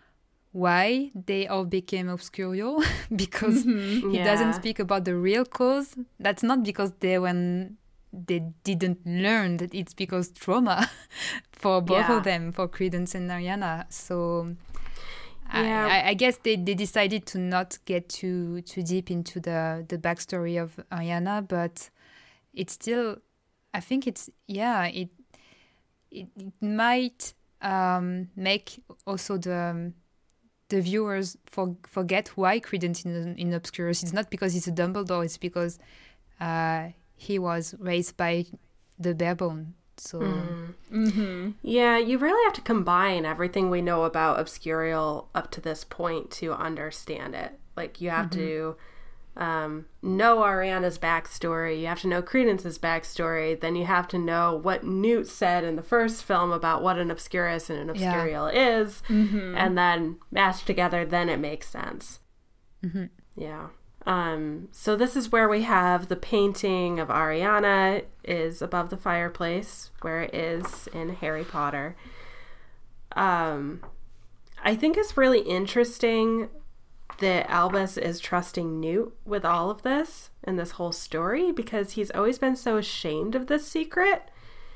why they all became Obscurial, because mm-hmm. he yeah. doesn't speak about the real cause. That's not because they when they didn't learn, that it's because trauma for both yeah. of them, for Credence and Ariana. So yeah. I, I, I guess they, they decided to not get too too deep into the, the backstory of Ariana, but it's still, I think it's, yeah, it it, it might um, make also the the viewers for, forget why Credence in, in Obscurus. It's not because he's a Dumbledore, it's because uh, he was raised by the Barebone. So, mm. mm-hmm. yeah, you really have to combine everything we know about Obscurial up to this point to understand it. Like, you have mm-hmm. to um, know Ariana's backstory, you have to know Credence's backstory, then you have to know what Newt said in the first film about what an Obscurus and an Obscurial yeah. is, mm-hmm. and then match together, then it makes sense. Mm-hmm. Yeah. Um, so this is where we have the painting of Ariana is above the fireplace, where it is in Harry Potter. Um, I think it's really interesting that Albus is trusting Newt with all of this and this whole story, because he's always been so ashamed of this secret,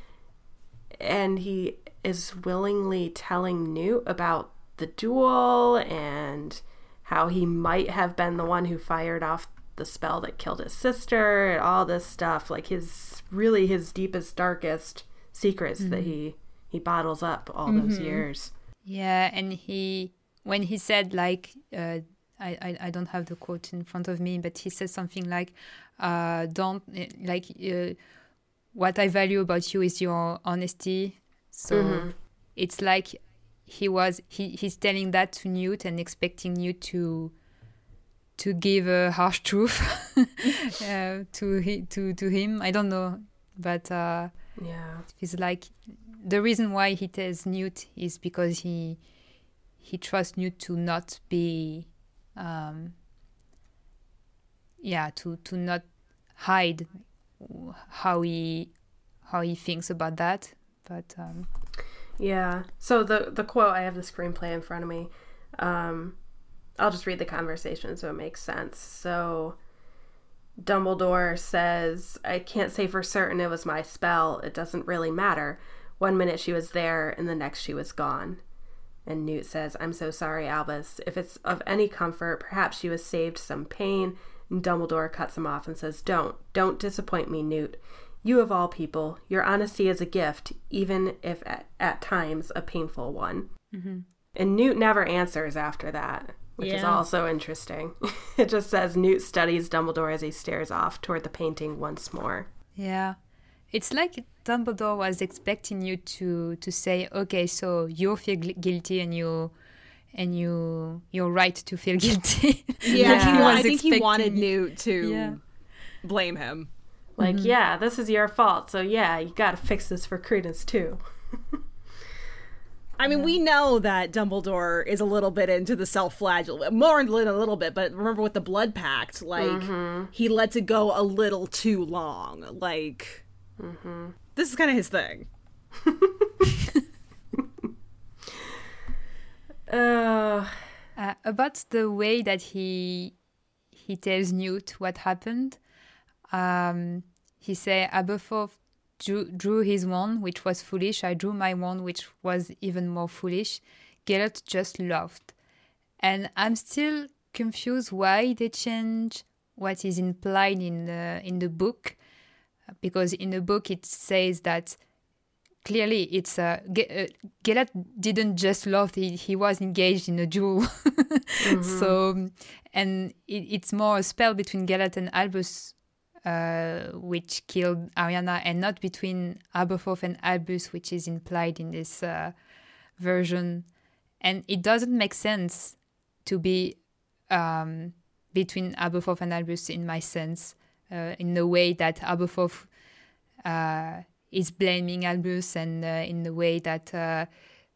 and he is willingly telling Newt about the duel and how he might have been the one who fired off the spell that killed his sister and all this stuff, like his really his deepest, darkest secrets mm-hmm. that he he bottles up all mm-hmm. those years. Yeah, and he when he said like uh, I, I I don't have the quote in front of me, but he said something like uh, don't like uh, what I value about you is your honesty. So mm-hmm. it's like he was he he's telling that to Newt and expecting Newt to to give a harsh truth uh, to he, to to him. I don't know, but uh, yeah, it's like the reason why he tells Newt is because he he trusts Newt to not be um, yeah to to not hide how he how he thinks about that, but. Um, Yeah. So the the quote, I have the screenplay in front of me. Um, I'll just read the conversation so it makes sense. So Dumbledore says, I can't say for certain it was my spell. It doesn't really matter. One minute she was there and the next she was gone. And Newt says, I'm so sorry, Albus. If it's of any comfort, perhaps she was saved some pain. And Dumbledore cuts him off and says, Don't. Don't disappoint me, Newt. You of all people, your honesty is a gift, even if at, at times a painful one. Mm-hmm. And Newt never answers after that, which yeah. is also interesting. It just says Newt studies Dumbledore as he stares off toward the painting once more. Yeah. It's like Dumbledore was expecting you to, to say, okay, so you feel guilty and you and you you're right to feel guilty. Yeah, Like he, he was I think he wanted you. Newt to Yeah. blame him. Like, Mm-hmm. yeah, this is your fault, so yeah, you gotta fix this for Credence too. I mean, Yeah. we know that Dumbledore is a little bit into the self-flagellate, more than a little bit, but remember with the Blood Pact, like, Mm-hmm. he lets it go a little too long. Like, Mm-hmm. this is kind of his thing. Uh, Uh, about the way that he he tells Newt what happened, um, he said, Aberforth drew, drew his wand, which was foolish. I drew my wand, which was even more foolish. Gellert just laughed. And I'm still confused why they change what is implied in the, in the book, because in the book it says that clearly it's uh, Ge- uh, Gellert didn't just laugh, he, he was engaged in a duel. mm-hmm. So, and it, it's more a spell between Gellert and Albus, uh, which killed Ariana, and not between Aberforth and Albus, which is implied in this uh, version. And it doesn't make sense to be um, between Aberforth and Albus in my sense, uh, in the way that Aberforth uh, is blaming Albus, and uh, in the way that uh,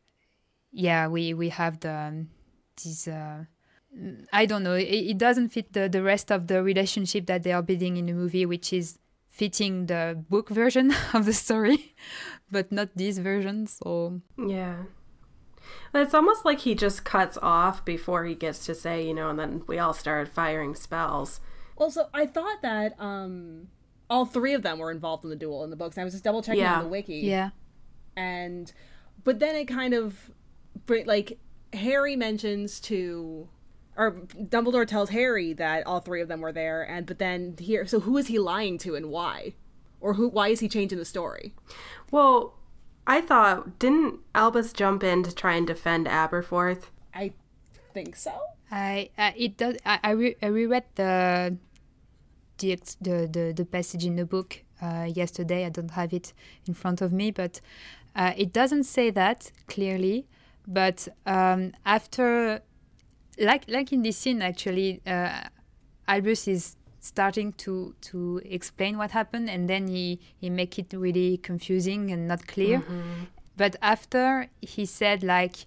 yeah we we have the um, this uh, I don't know, it, it doesn't fit the the rest of the relationship that they are building in the movie, which is fitting the book version of the story, but not this version. So yeah. It's almost like he just cuts off before he gets to say, you know, and then we all started firing spells. Also, I thought that um, all three of them were involved in the duel in the books. I was just double checking Yeah. on the wiki. yeah. And, but then it kind of, like, Harry mentions to, or Dumbledore tells Harry that all three of them were there, and but then here, so who is he lying to and why? Or who? Why is he changing the story? Well, I thought, didn't Albus jump in to try and defend Aberforth? I think so. I uh, it does. I I, re- I reread the the, ex- the the the passage in the book uh, yesterday. I don't have it in front of me, but uh, it doesn't say that clearly. But um, after, like like in this scene, actually, uh, Albus is starting to to explain what happened, and then he he make it really confusing and not clear. Mm-hmm. But after he said like.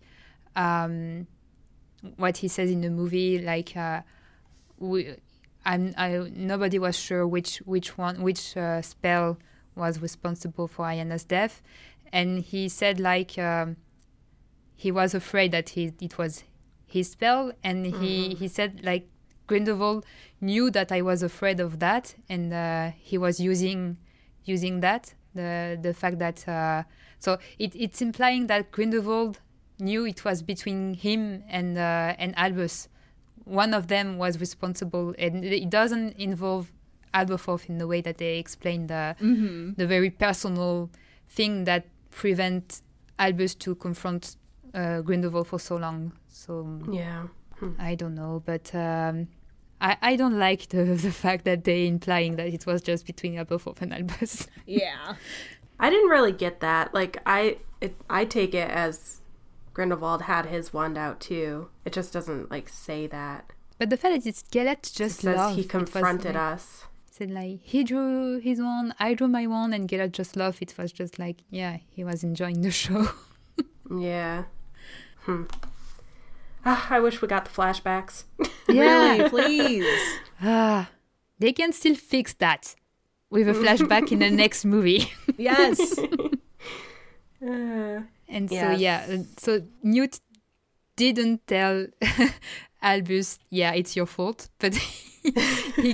Um, what he says in the movie, like uh, we, I'm, I, nobody was sure which which one which uh, spell was responsible for Ayana's death, and he said like um, he was afraid that he it was his spell, and he Mm-hmm. he said like Grindelwald knew that I was afraid of that, and uh, he was using using that the the fact that uh, so it, it's implying that Grindelwald knew it was between him and uh, and Albus. One of them was responsible, and it doesn't involve Aberforth in the way that they explain the Mm-hmm. the very personal thing that prevent Albus to confront uh, Grindelwald for so long. So Yeah. I don't know, but um, I I don't like the the fact that they implying that it was just between Aberforth and Albus. Yeah. I didn't really get that. Like, I it, I take it as Grindelwald had his wand out too. It just doesn't like say that. But the fact that it's Gellert It just says love. he It was confronted like- us. Said like he drew his wand, I drew my wand, and Gellert just loved. It was just like yeah, he was enjoying the show. Yeah. Hmm. Ah, I wish we got the flashbacks. Really, please. Ah, they can still fix that with a flashback in the next movie. Yes. Uh, And so Yes. yeah, uh, so Newt didn't tell Albus, yeah, it's your fault, but he, he,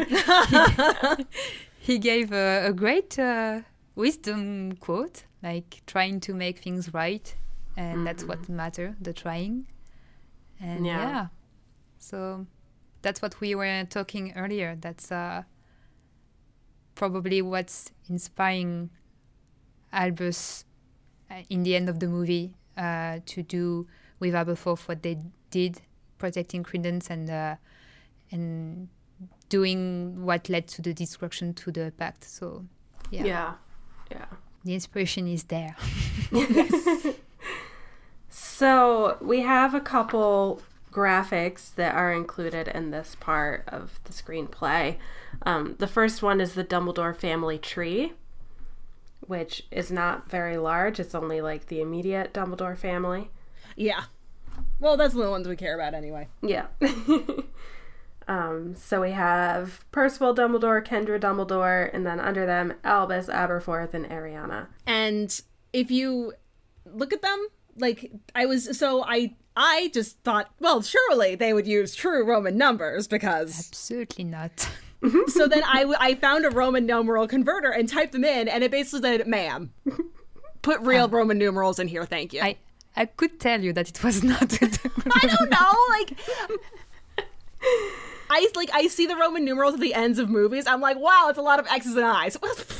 he gave a, a great uh, wisdom quote, like trying to make things right, and that's what matter, the trying. And Yeah. yeah. So that's what we were talking earlier. That's uh, probably what's inspiring Albus uh, in the end of the movie uh, to do with Aberforth what they did, protecting Credence and uh, and doing what led to the destruction to the pact. So yeah, yeah. Yeah. the inspiration is there. So we have a couple graphics that are included in this part of the screenplay. Um, the first one is the Dumbledore family tree, which is not very large. It's only like the immediate Dumbledore family. Yeah. Well, that's the ones we care about anyway. Yeah. um, so we have Percival Dumbledore, Kendra Dumbledore, and then under them, Albus, Aberforth, and Ariana. And if you look at them, like I was, so I, I just thought, well, surely they would use true Roman numbers because. Absolutely not. So then I, I found a Roman numeral converter and typed them in, and it basically said, "Ma'am, put real Roman numerals in here, thank you." I I could tell you that it was not. I don't know, like. I like I see the Roman numerals at the ends of movies. I'm like, wow, it's a lot of X's and I's.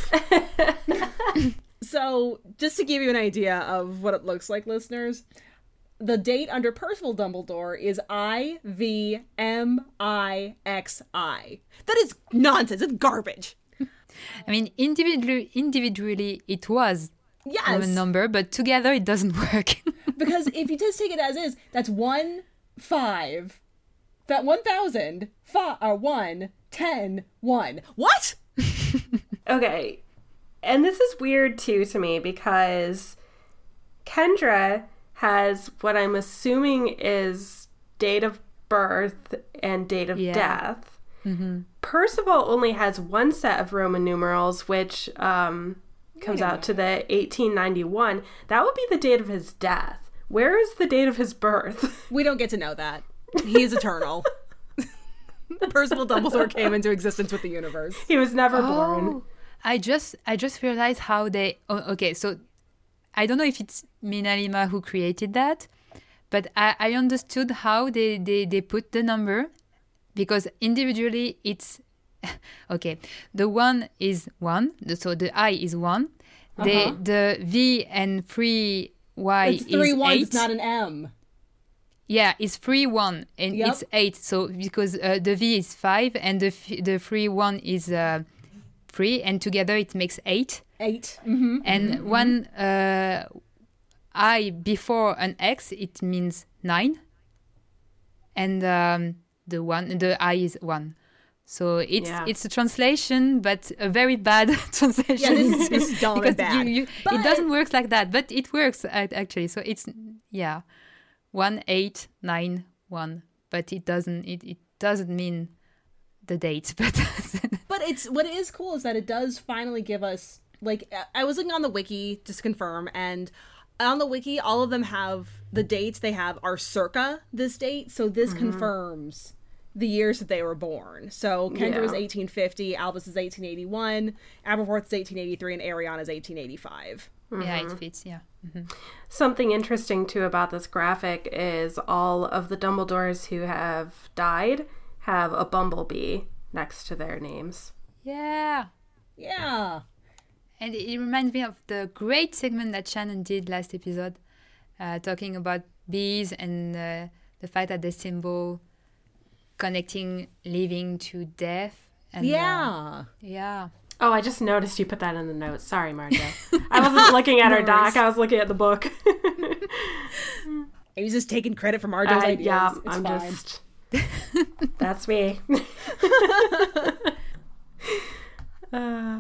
So, just to give you an idea of what it looks like, listeners, the date under Percival Dumbledore is I V M I X I. That is nonsense. It's garbage. I mean, individually, individually, it was Yes. Roman number, but together it doesn't work. Because if you just take it as is, that's one, five, that one thousand, five, or one, ten, one. What? Okay. And this is weird, too, to me, because Kendra has what I'm assuming is date of birth and date of Yeah. death. Mm-hmm. Percival only has one set of Roman numerals, which um, comes out to the eighteen ninety-one. That would be the date of his death. Where is the date of his birth? We don't get to know that. He is eternal. Percival Dumbledore came into existence with the universe. He was never born. Oh, I just I just realized how they. Oh, okay, so I don't know if it's Mina Lima who created that, but I, I understood how they, they, they put the number, because individually it's okay. The one is one, so the I is one. Uh-huh. The the V and three Y It's three is one, eight. it's not an M. Yeah, it's three one and Yep. it's eight. So because uh, the V is five and the f- the three one is uh, three, and together it makes eight. Eight. Mm-hmm. And one uh, I before an X, it means nine, and um, the one the I is one. So it's Yeah. it's a translation, but a very bad translation. Yeah, this is, this is dumb because and bad. you, you, But- it doesn't work like that, but it works uh, actually. So it's yeah, one eight nine one, but it doesn't it, it doesn't mean the date. But But it's what it is cool is that it does finally give us, like, I was looking on the wiki just to confirm, and on the wiki all of them have the dates they have are circa this date, so this confirms the years that they were born. So Kendra is Yeah. eighteen fifty, Albus is eighteen eighty-one, Aberforth is eighteen eighty-three, and Ariana is eighteen eighty-five. yeah, it fits. Yeah. Something interesting, too, about this graphic is all of the Dumbledores who have died have a bumblebee next to their names. Yeah. Yeah. And it it reminds me of the great segment that Shannon did last episode, uh, talking about bees and uh, the fact that they symbol connecting living to death. And, uh, Yeah. yeah. Oh, I just noticed you put that in the notes. Sorry, Marja. I wasn't looking at our doc. I was looking at the book. He was just taking credit for Marjo's I, ideas. yeah, It's I'm fine. just... That's me. uh,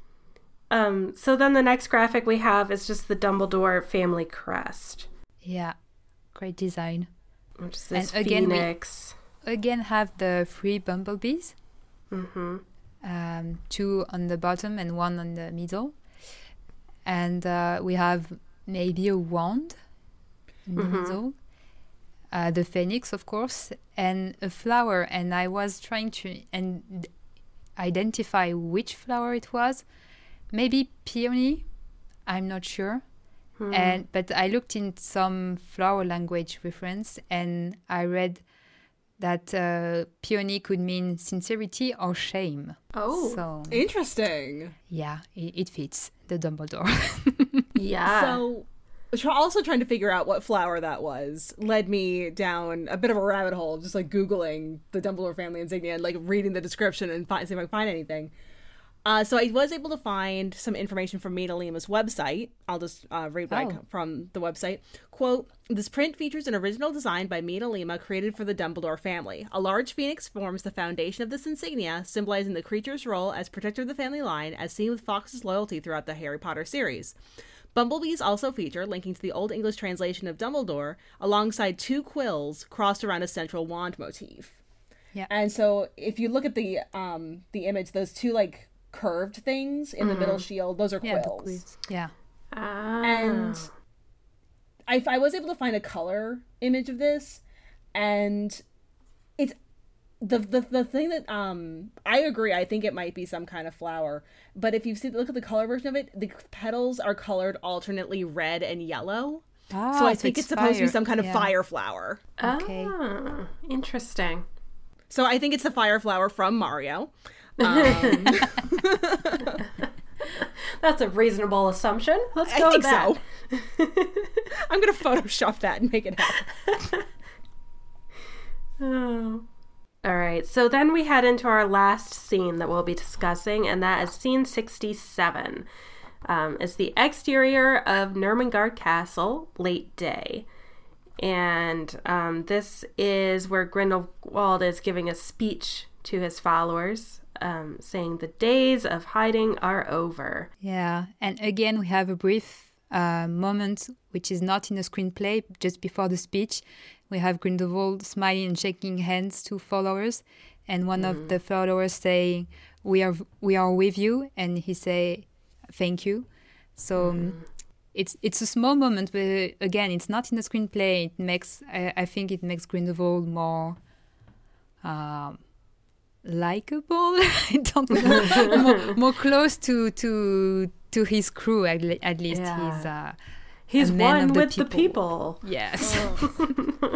um. So then the next graphic we have is just the Dumbledore family crest, Yeah. Great design. which is this And again, we- phoenix. Again, have the three bumblebees. Mm-hmm. Um, two on the bottom and one on the middle. And uh, we have maybe a wand in the Mhm. middle. Uh, the phoenix, of course, and a flower. And I was trying to and identify which flower it was. Maybe peony. I'm not sure. Hmm. And but I looked in some flower language reference, and I read that uh, peony could mean sincerity or shame. Oh, So Interesting. yeah, it, it fits the Dumbledore. yeah. So, tr- also trying to figure out what flower that was led me down a bit of a rabbit hole, just like Googling the Dumbledore family insignia and like reading the description and find, see if I can find anything. Uh, so I was able to find some information from Mina Lima's website. I'll just uh, read back Oh. from the website. Quote, this print features an original design by Mina Lima created for the Dumbledore family. A large phoenix forms the foundation of this insignia, symbolizing the creature's role as protector of the family line, as seen with Fox's loyalty throughout the Harry Potter series. Bumblebees also feature, linking to the Old English translation of Dumbledore, alongside two quills crossed around a central wand motif. Yeah. And so if you look at the um the image, those two like curved things in the middle shield, those are yeah, the quills. quiz. Yeah. Ah. And I, I was able to find a color image of this, and it's the, the the thing that um I agree. I think it might be some kind of flower, but if you see look at the color version of it, the petals are colored alternately red and yellow. Ah, so I think it's supposed to be fire. some kind of Yeah. fire flower. Okay. Ah, interesting. So I think it's the fire flower from Mario. Um, That's a reasonable assumption. Let's I go think with that. so. I'm gonna Photoshop that and make it happen. Oh. All right, so then we head into our last scene that we'll be discussing, and that is scene sixty-seven. Um, it's the exterior of Nurmengard Castle, late day. And um, this is where Grindelwald is giving a speech to his followers um, saying the days of hiding are over. Yeah, and again we have a brief uh, moment which is not in the screenplay. Just before the speech, we have Grindelwald smiling and shaking hands to followers, and one mm. of the followers saying, "We are we are with you," and he say, "Thank you." So mm. it's it's a small moment, but again, it's not in the screenplay. It makes I, I think it makes Grindelwald more. Um, likable. I don't know. more, more close to to to his crew at, le- at least. Yeah. He's uh, he's a man one of the with people. the people. Yes. Oh.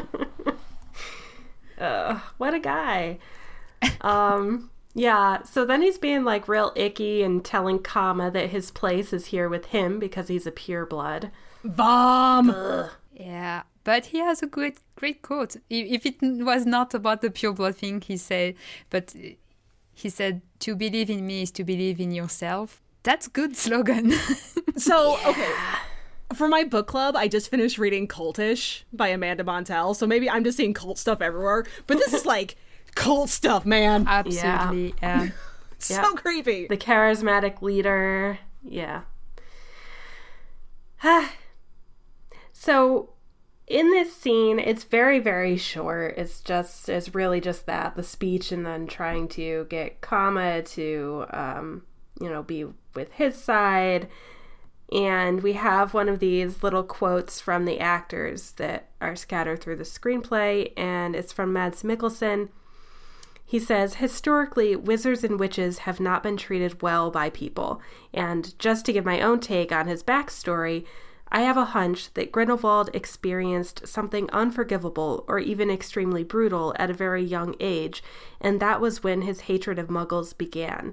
uh, what a guy. Um. Yeah. So then he's being like real icky and telling Kama that his place is here with him because he's a pureblood. Bomb. Ugh. Yeah. But he has a great, great quote. If it was not about the pureblood thing, he said, but he said, "To believe in me is to believe in yourself." That's good slogan. So, yeah. Okay. For my book club, I just finished reading Cultish by Amanda Montell. So maybe I'm just seeing cult stuff everywhere. But this is like cult stuff, man. Absolutely. Yeah. yeah. So yeah. creepy. The charismatic leader. Yeah. So... in this scene, it's very, very short. It's just, it's really just that, the speech, and then trying to get Kama to, um, you know, be with his side. And we have one of these little quotes from the actors that are scattered through the screenplay, and it's from Mads Mikkelsen. He says, "Historically, wizards and witches have not been treated well by people. And just to give my own take on his backstory, I have a hunch that Grindelwald experienced something unforgivable or even extremely brutal at a very young age, and that was when his hatred of Muggles began.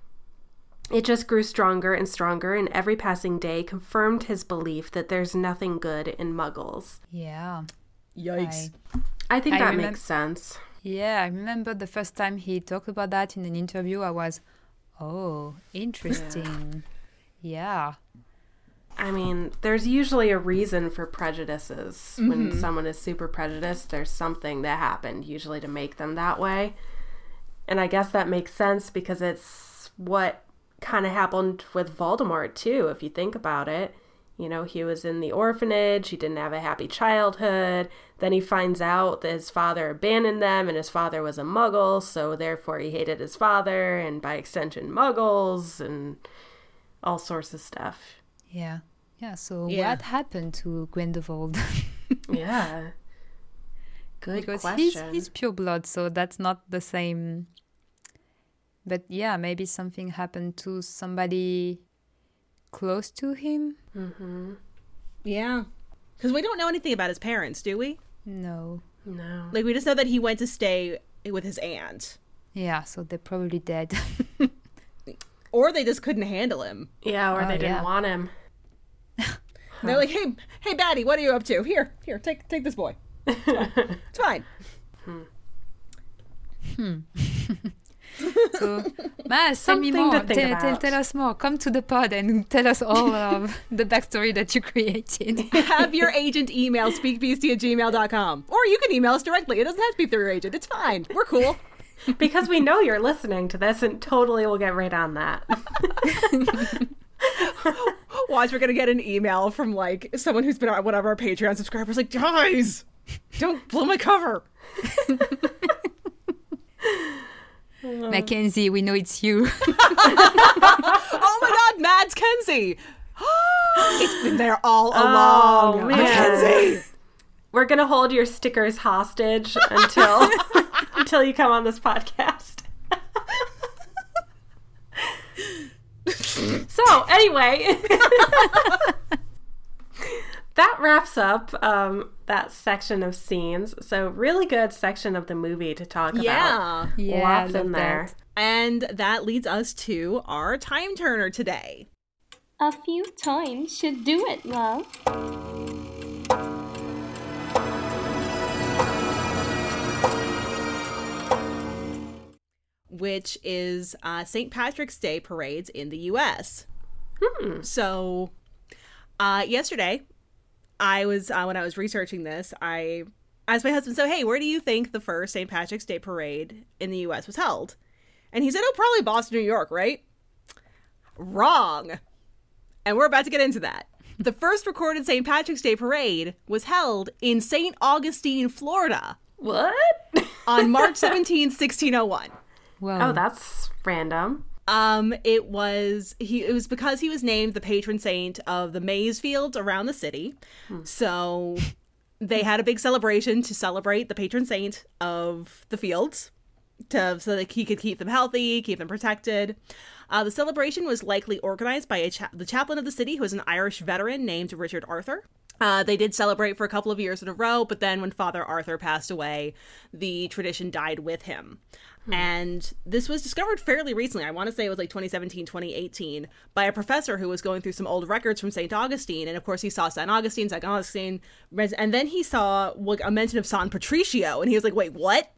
It just grew stronger and stronger, and every passing day confirmed his belief that there's nothing good in Muggles." Yeah. Yikes. I, I think I that remem- makes sense. Yeah, I remember the first time he talked about that in an interview, I was, oh, interesting. Yeah. I mean, there's usually a reason for prejudices. Mm-hmm. When someone is super prejudiced, there's something that happened, usually to make them that way. And I guess that makes sense because it's what kind of happened with Voldemort, too, if you think about it. You know, he was in the orphanage, he didn't have a happy childhood, then he finds out that his father abandoned them, and his father was a Muggle, so therefore he hated his father, and by extension, Muggles, and all sorts of stuff. Yeah. Yeah, so Yeah. what happened to Grindelwald? Yeah. Good because question. he's, he's pure blood, so that's not the same. But yeah, maybe something happened to somebody close to him? Mm-hmm. Yeah. Because we don't know anything about his parents, do we? No. No. Like, we just know that he went to stay with his aunt. Yeah, so they're probably dead. Or they just couldn't handle him. Yeah, or Oh, they didn't yeah. want him. They're like, hey, hey, Batty, what are you up to? Here, here, take take this boy. It's fine. It's fine. Hmm. So, Maz, tell me Something more. to think Tell, tell, about. tell us more. Come to the pod and tell us all of the backstory that you created. Have your agent email speakbeastie at gmail dot com. Or you can email us directly. It doesn't have to be through your agent. It's fine. We're cool. Because we know you're listening to this, and totally will get right on that. Watch, we're going to get an email from, like, someone who's been on one of our Patreon subscribers, like, guys, don't blow my cover. Mackenzie, we know it's you. Oh my god, Mads Kenzie. It's been there all along. Oh, man. Mackenzie. We're gonna hold your stickers hostage until until you come on this podcast. So anyway, that wraps up um, that section of scenes. So really good section of the movie to talk about. Yeah. Yeah, Lots I in love there. that. And that leads us to our time turner today. A few times should do it, love. Which is uh, Saint Patrick's Day parades in the U S. Hmm. So, uh, yesterday, I was, uh, when I was researching this, I asked my husband, so, hey, where do you think the first Saint Patrick's Day parade in the U S was held? And he said, oh, probably Boston, New York, right? Wrong. And we're about to get into that. The first recorded Saint Patrick's Day parade was held in Saint Augustine, Florida. What? On March seventeenth, sixteen oh one. Wow. Oh, that's random. Um, it was he. It was because he was named the patron saint of the maize fields around the city. Hmm. So they had a big celebration to celebrate the patron saint of the fields, to so that he could keep them healthy, keep them protected. Uh, the celebration was likely organized by a cha- the chaplain of the city, who was an Irish veteran named Richard Arthur. Uh, they did celebrate for a couple of years in a row, but then when Father Arthur passed away, the tradition died with him. Hmm. And this was discovered fairly recently. I want to say it was like twenty seventeen, twenty eighteen, by a professor who was going through some old records from Saint Augustine. And of course, he saw Saint Augustine, Saint Augustine, and then he saw a mention of San Patricio, and he was like, wait, what?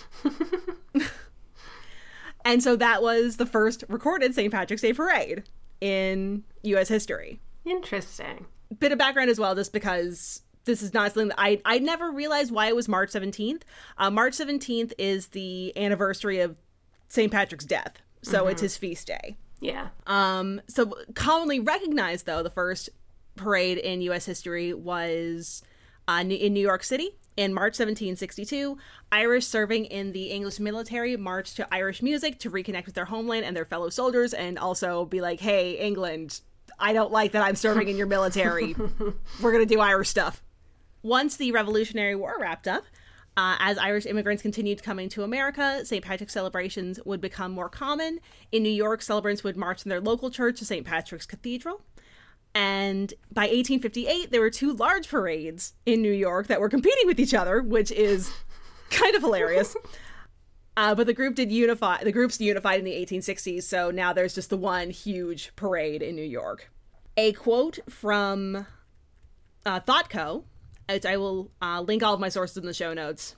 And so that was the first recorded Saint Patrick's Day parade in U S history. Interesting. Bit of background as well, just because this is not something that I I never realized why it was March seventeenth. Uh, March seventeenth is the anniversary of Saint Patrick's death, so mm-hmm. it's his feast day. Yeah. Um. So commonly recognized, though, the first parade in U S history was uh, in New York City in March seventeen sixty-two. Irish serving in the English military marched to Irish music to reconnect with their homeland and their fellow soldiers, and also be like, "Hey, England, I don't like that I'm serving in your military. We're going to do Irish stuff." Once the Revolutionary War wrapped up, uh, as Irish immigrants continued coming to America, Saint Patrick's celebrations would become more common. In New York, celebrants would march in their local church to Saint Patrick's Cathedral. And by eighteen fifty-eight, there were two large parades in New York that were competing with each other, which is kind of hilarious. Uh, but the group did unify. The groups unified in the eighteen sixties, so now there's just the one huge parade in New York. A quote from uh, ThoughtCo, which I will uh, link all of my sources in the show notes,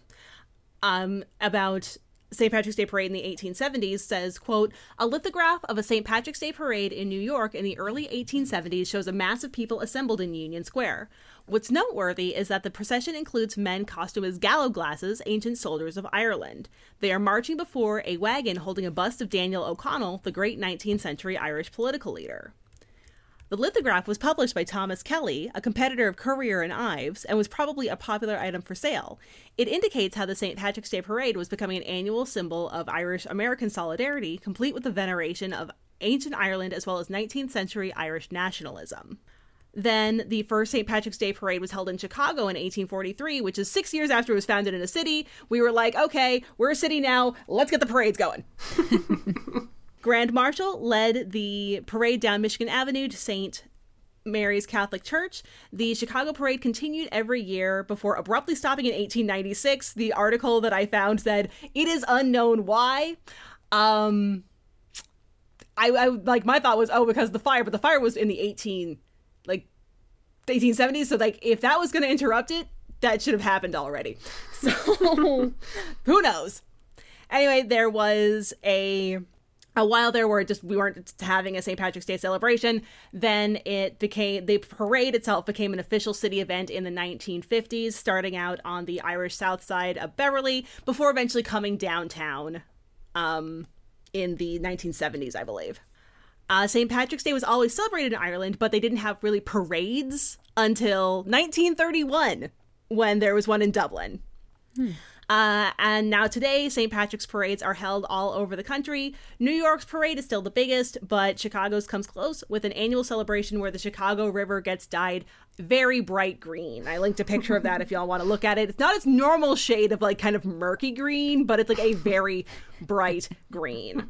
um, about Saint Patrick's Day parade in the eighteen seventies says, quote, "A lithograph of a Saint Patrick's Day parade in New York in the early eighteen seventies shows a mass of people assembled in Union Square. What's noteworthy is that the procession includes men costumed as gallows glasses, ancient soldiers of Ireland. They are marching before a wagon holding a bust of Daniel O'Connell, the great nineteenth century Irish political leader." The lithograph was published by Thomas Kelly, a competitor of Currier and Ives, and was probably a popular item for sale. It indicates how the Saint Patrick's Day parade was becoming an annual symbol of Irish-American solidarity, complete with the veneration of ancient Ireland as well as nineteenth century Irish nationalism. Then the first Saint Patrick's Day parade was held in Chicago in eighteen forty-three, which is six years after it was founded in a city. We were like, okay, we're a city now, let's get the parades going. Grand Marshal led the parade down Michigan Avenue to Saint Mary's Catholic Church. The Chicago parade continued every year before abruptly stopping in eighteen ninety-six. The article that I found said, it is unknown why. Um, I, I like, my thought was, oh, because of the fire, but the fire was in the eighteen, like, the eighteen seventies, so, like, if that was going to interrupt it, that should have happened already. So, who knows? Anyway, there was a... A while there where just we weren't having a Saint Patrick's Day celebration. Then it became, the parade itself became an official city event in the nineteen fifties, starting out on the Irish South Side of Beverly, before eventually coming downtown um, in the nineteen seventies, I believe. Uh, Saint Patrick's Day was always celebrated in Ireland, but they didn't have really parades until nineteen thirty-one, when there was one in Dublin. Hmm. Uh, and now today, Saint Patrick's parades are held all over the country. New York's parade is still the biggest, but Chicago's comes close with an annual celebration where the Chicago River gets dyed very bright green. I linked a picture of that if y'all want to look at it. It's not its normal shade of like kind of murky green, but it's like a very bright green.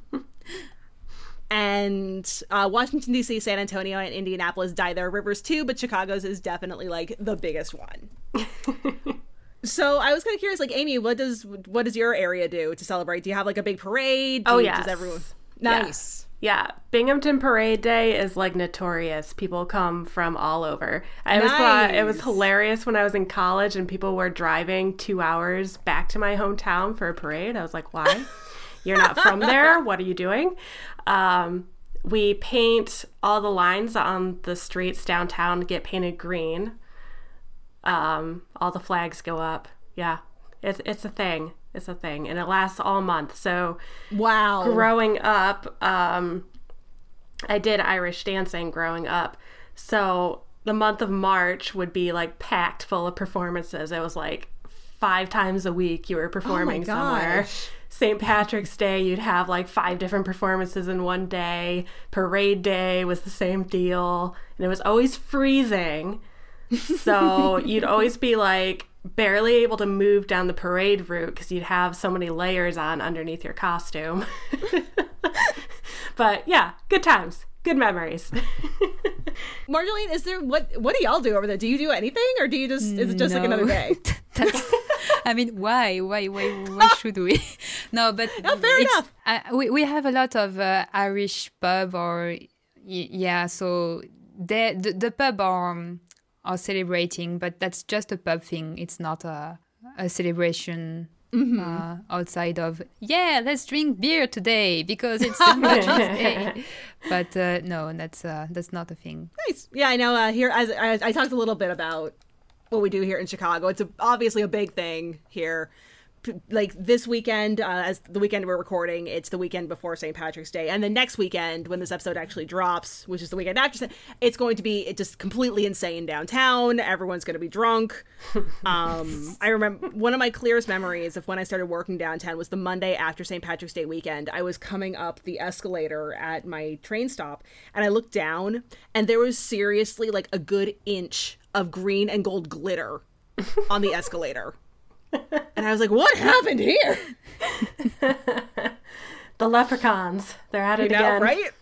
And uh, Washington, D C, San Antonio, and Indianapolis dye their rivers too, but Chicago's is definitely like the biggest one. So I was kind of curious, like, Amy, what does what does your area do to celebrate? Do you have like a big parade? Do oh you, yes, does everyone? Nice. Yeah. yeah, Binghamton Parade Day is like notorious. People come from all over. I nice. always thought it was hilarious when I was in college and people were driving two hours back to my hometown for a parade. I was like, why? You're not from there. What are you doing? Um, we paint all the lines on the streets downtown get painted green. Um, all the flags go up. Yeah, it's it's a thing. is a thing, and it lasts all month. So Wow. growing up, um, I did Irish dancing growing up. So the month of March would be like packed full of performances. It was like five times a week you were performing somewhere. gosh. Saint Patrick's Day, you'd have like five different performances in one day. Parade Day was the same deal. And it was always freezing. So you'd always be like barely able to move down the parade route because you'd have so many layers on underneath your costume. But yeah, good times. Good memories. Marjolaine, is there what what do y'all do over there? Do you do anything, or do you just is it just like No. another day? That's, I mean, why, why, why, why should we? No, but No, fair it's- enough. Uh, we we have a lot of uh, Irish pub, or y- yeah, so they, the the pub are um, are celebrating, but that's just a pub thing. It's not a a celebration. Uh, outside of yeah, let's drink beer today because it's Saint Patrick's Day. But uh, no, that's uh, that's not a thing. Nice. Yeah, I know. Uh, here, as I, I talked a little bit about what we do here in Chicago. It's a, obviously a big thing here. P- Like this weekend, uh, as the weekend we're recording, it's the weekend before Saint Patrick's Day, and then next weekend, when this episode actually drops, which is the weekend after, Sa- it's going to be it just completely insane downtown. Everyone's going to be drunk. Um, I remember one of my clearest memories of when I started working downtown was the Monday after Saint Patrick's Day weekend. I was coming up the escalator at my train stop, and I looked down, and there was seriously like a good inch of green and gold glitter on the escalator. And I was like, what happened here? The leprechauns. They're at You it know, again. right?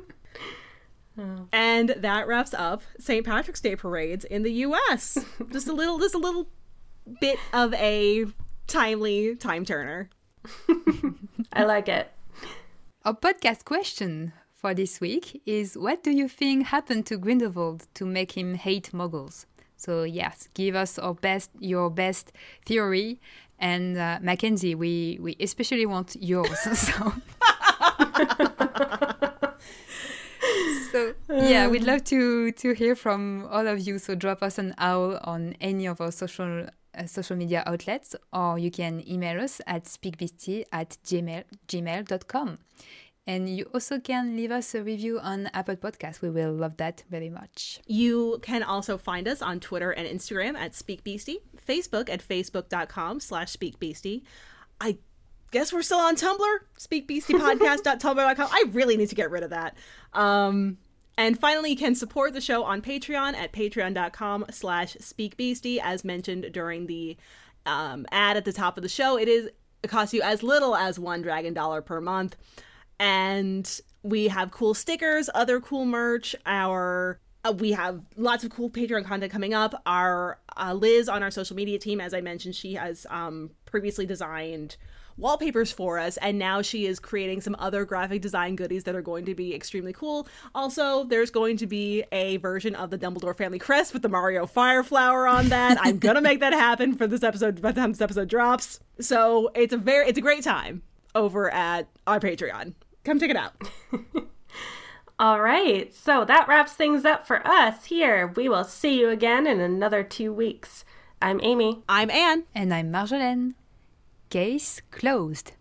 And that wraps up Saint Patrick's Day parades in the U S. Just a little, just a little bit of a timely time turner. I like it. Our podcast question for this week is: what do you think happened to Grindelwald to make him hate Muggles? So yes, give us our best, your best theory, and uh, Mackenzie, we we especially want yours. so, so yeah, we'd love to to hear from all of you. So drop us an owl on any of our social uh, social media outlets, or you can email us at speakbeastie at gmail gmail dot com. And you also can leave us a review on Apple Podcasts. We will love that very much. You can also find us on Twitter and Instagram at SpeakBeastie, Facebook at facebook.com slash SpeakBeastie. I guess we're still on Tumblr, speakbeastiepodcast dot tumblr dot com. I really need to get rid of that. Um, and finally, you can support the show on Patreon at patreon.com slash SpeakBeastie. As mentioned during the um, ad at the top of the show, it is it costs you as little as one dragon dollar per month. And we have cool stickers, other cool merch. Our uh, we have lots of cool Patreon content coming up. Our uh, Liz on our social media team, as I mentioned, she has um, previously designed wallpapers for us, and now she is creating some other graphic design goodies that are going to be extremely cool. Also, there's going to be a version of the Dumbledore family crest with the Mario Fireflower on that. I'm gonna make that happen for this episode by the time this episode drops. So it's a very it's a great time over at our Patreon. Come check it out. All right. So that wraps things up for us here. We will see you again in another two weeks. I'm Amy. I'm Anne. And I'm Marjolaine. Case closed.